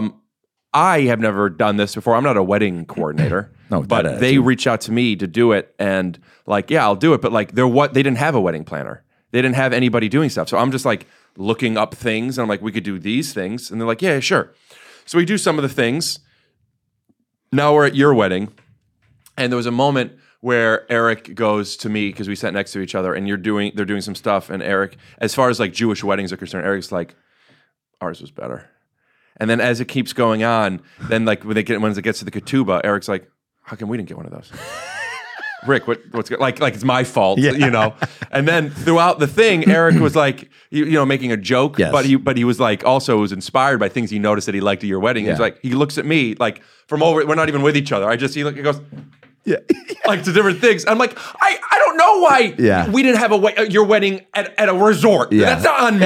I have never done this before. I'm not a wedding coordinator.
No, with that
but they
attitude.
reached out to me to do it, and like, yeah, I'll do it. But like, they didn't have a wedding planner. They didn't have anybody doing stuff. So I'm just like looking up things, and I'm like, we could do these things, and they're like, yeah, sure. So we do some of the things. Now we're at your wedding, and there was a moment where Eric goes to me because we sat next to each other, and they're doing some stuff, and Eric, as far as like Jewish weddings are concerned, Eric's like, ours was better. And then as it keeps going on, then like when it gets to the ketubah, Eric's like, how come we didn't get one of those? Rick, what's like it's my fault, you know? And then throughout the thing, Eric was like, you know, making a joke,
Yes.
but he was like also was inspired by things he noticed that he liked at your wedding.
Yeah.
He's like, he looks at me like from over, we're not even with each other. He goes, yeah, like to different things. I'm like, I don't know why we didn't have your wedding at a resort.
Yeah.
That's not on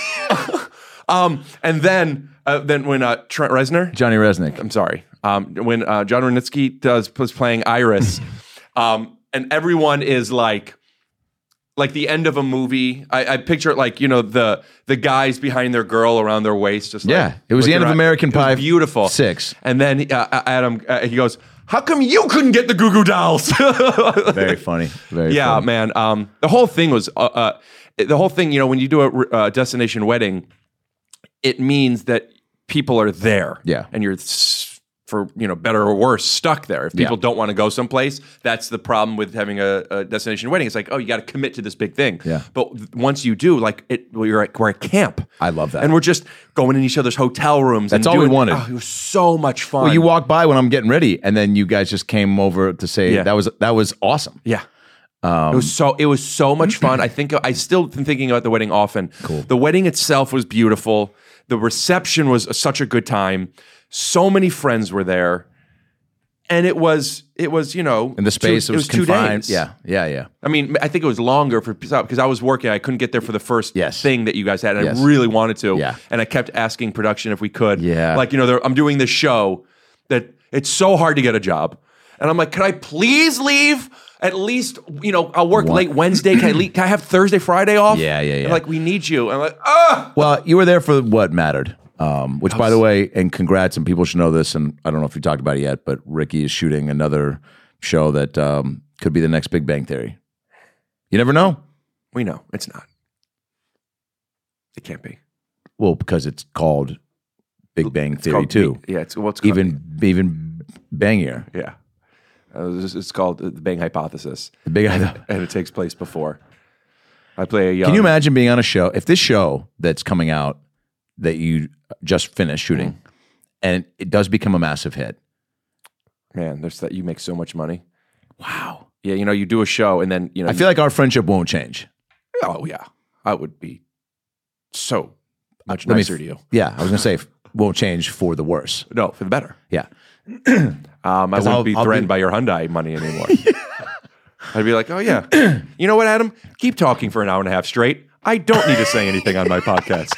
me. And then when Trent Reznor,
Johnny Resnick.
I'm sorry. When John Renitsky was playing Iris, and everyone is like the end of a movie. I picture it like, you know, the guys behind their girl around their waist, just
Yeah,
like,
it was the end of
looking
American
around. It was
Pie
beautiful
6.
And then Adam he goes, "How come you couldn't get the Goo Goo Dolls?"
Very funny. Very
Yeah,
funny.
man. The whole thing was you know, when you do a destination wedding, it means that people are there.
Yeah.
And you're for, you know, better or worse, stuck there. If people
Yeah.
don't want to go someplace, that's the problem with having a destination wedding. It's like, oh, you got to commit to this big thing.
Yeah.
But once you do, like we're at camp.
I love that.
And we're just going in each other's hotel rooms.
That's
and
all we
doing,
wanted.
Oh, it was so much fun.
Well, you walk by when I'm getting ready, and then you guys just came over to say
Yeah.
that was awesome.
Yeah. It was so much fun. I think I still been thinking about the wedding often.
Cool.
The wedding itself was beautiful. The reception was such a good time. So many friends were there. And it was, you know,
In the space, it was
2
confined.
days.
Yeah.
I mean, I think it was longer because I was working. I couldn't get there for the first
Yes.
thing that you guys had. And
Yes.
I really wanted to.
Yeah.
And I kept asking production if we could.
Yeah.
Like, you know, I'm doing this show that it's so hard to get a job. And I'm like, could I please leave? At least, you know, I'll work late Wednesday. Can I have Thursday, Friday off?
Yeah.
And like, we need you. I'm like, ah!
Well, you were there for what mattered. Which, by the way, and congrats, and people should know this, and I don't know if you talked about it yet, but Ricky is shooting another show that could be the next Big Bang Theory. You never know.
We know. It's not. It can't be.
Well, because it's called Big Bang Theory
called
2.
Yeah, it's called,
Even bangier.
yeah. It's called the Bang Hypothesis.
The big.
And it takes place before. I play a young...
Can you imagine being on a show? If this show that's coming out that you just finished shooting, and it does become a massive hit.
Man, there's that you make so much money.
Wow.
Yeah, you know, you do a show and then, you know...
I feel like our friendship won't change.
Oh, yeah. I would be so much
Let me-
nicer to you.
Yeah, I was going to say won't change for the worse.
No, for the better.
Yeah.
I wouldn't
I'll
be
be-
threatened by your Hyundai money anymore. I'd be like, oh, yeah. You know what, Adam? Keep talking for an hour and a half straight. I don't need to say anything on my podcast.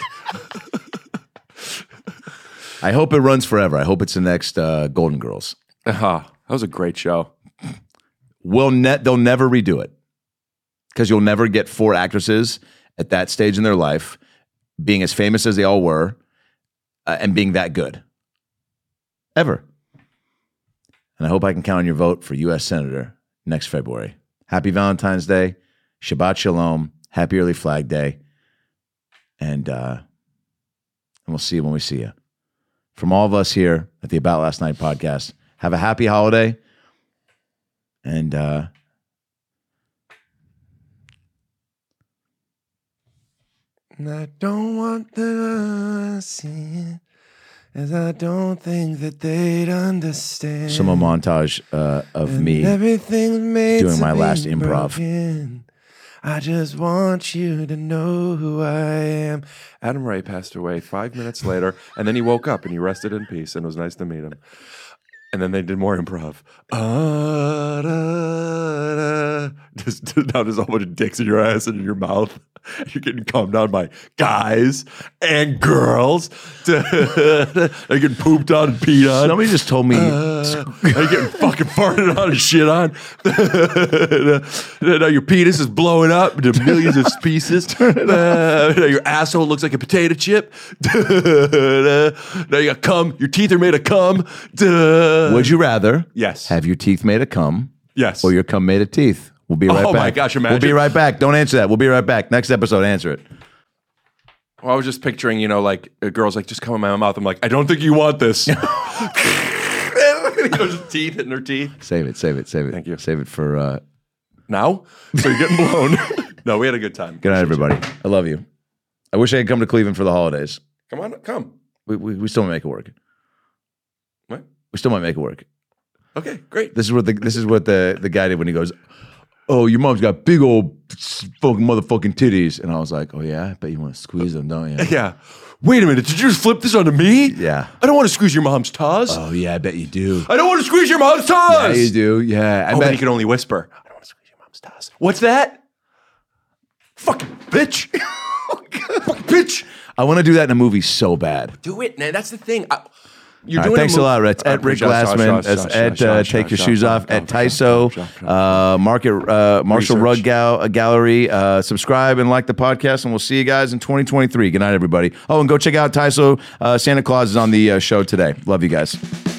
I hope it runs forever. I hope it's the next Golden Girls.
That was a great show.
They'll never redo it because you'll never get 4 actresses at that stage in their life being as famous as they all were and being that good. Ever. And I hope I can count on your vote for U.S. Senator next February. Happy Valentine's Day. Shabbat Shalom. Happy Early Flag Day. And we'll see you when we see you. From all of us here at the About Last Night podcast, have a happy holiday. And
And I don't want them to see it, as I don't think that they'd understand.
Some montage of me
Everything's made
doing
to
my
be
last improv.
broken. I just want you to know who I am. Adam Ray passed away 5 minutes later, and then he woke up and he rested in peace, and it was nice to meet him. And then they did more improv. Just, now there's a whole bunch of dicks in your ass and in your mouth. You're getting calmed down by guys and girls. They're getting pooped on and peed on.
Somebody just told me.
They're getting fucking farted on and shit on. Now your penis is blowing up into millions of pieces. Your asshole looks like a potato chip. Now you got cum. Your teeth are made of cum.
Would you rather
Yes.
have your teeth made of cum
Yes.
or your cum made of teeth? We'll be right back.
Oh my gosh, imagine.
We'll be right back. Don't answer that. We'll be right back. Next episode, answer it.
Well, I was just picturing, like a girl's like, just come in my mouth. I'm like, I don't think you want this. Just teeth hitting her teeth.
Save it.
Thank you.
Save it for.
Now? So you're getting blown. No, we had a good time.
Good night, everybody. I love you. I wish I had come to Cleveland for the holidays.
Come on, come.
We still might make it work.
What?
We still might make it work.
Okay, great.
This is what the guy did when he goes, "Oh, your mom's got big old fucking motherfucking titties," and I was like, "Oh yeah, I bet you want to squeeze them, don't you?"
Yeah. Wait a minute. Did you just flip this onto me?
Yeah.
I don't want to squeeze your mom's toes.
Oh yeah, I bet you do.
I don't want to squeeze your mom's toes.
Yeah, you do. Yeah, I
But
bet
you can only whisper. I don't want to squeeze your mom's toes. What's that? Fucking bitch. Fucking bitch.
I want to do that in a movie so bad.
Do it, man. That's the thing. You're
All right,
doing
thanks a lot, Rich. At Rick Glassman, at Take Your Shoes Off, at Tyso, Marshall Rug Gallery. Subscribe and like the podcast, and we'll see you guys in 2023. Good night, everybody. Oh, and go check out Tyso. Santa Claus is on the show today. Love you guys.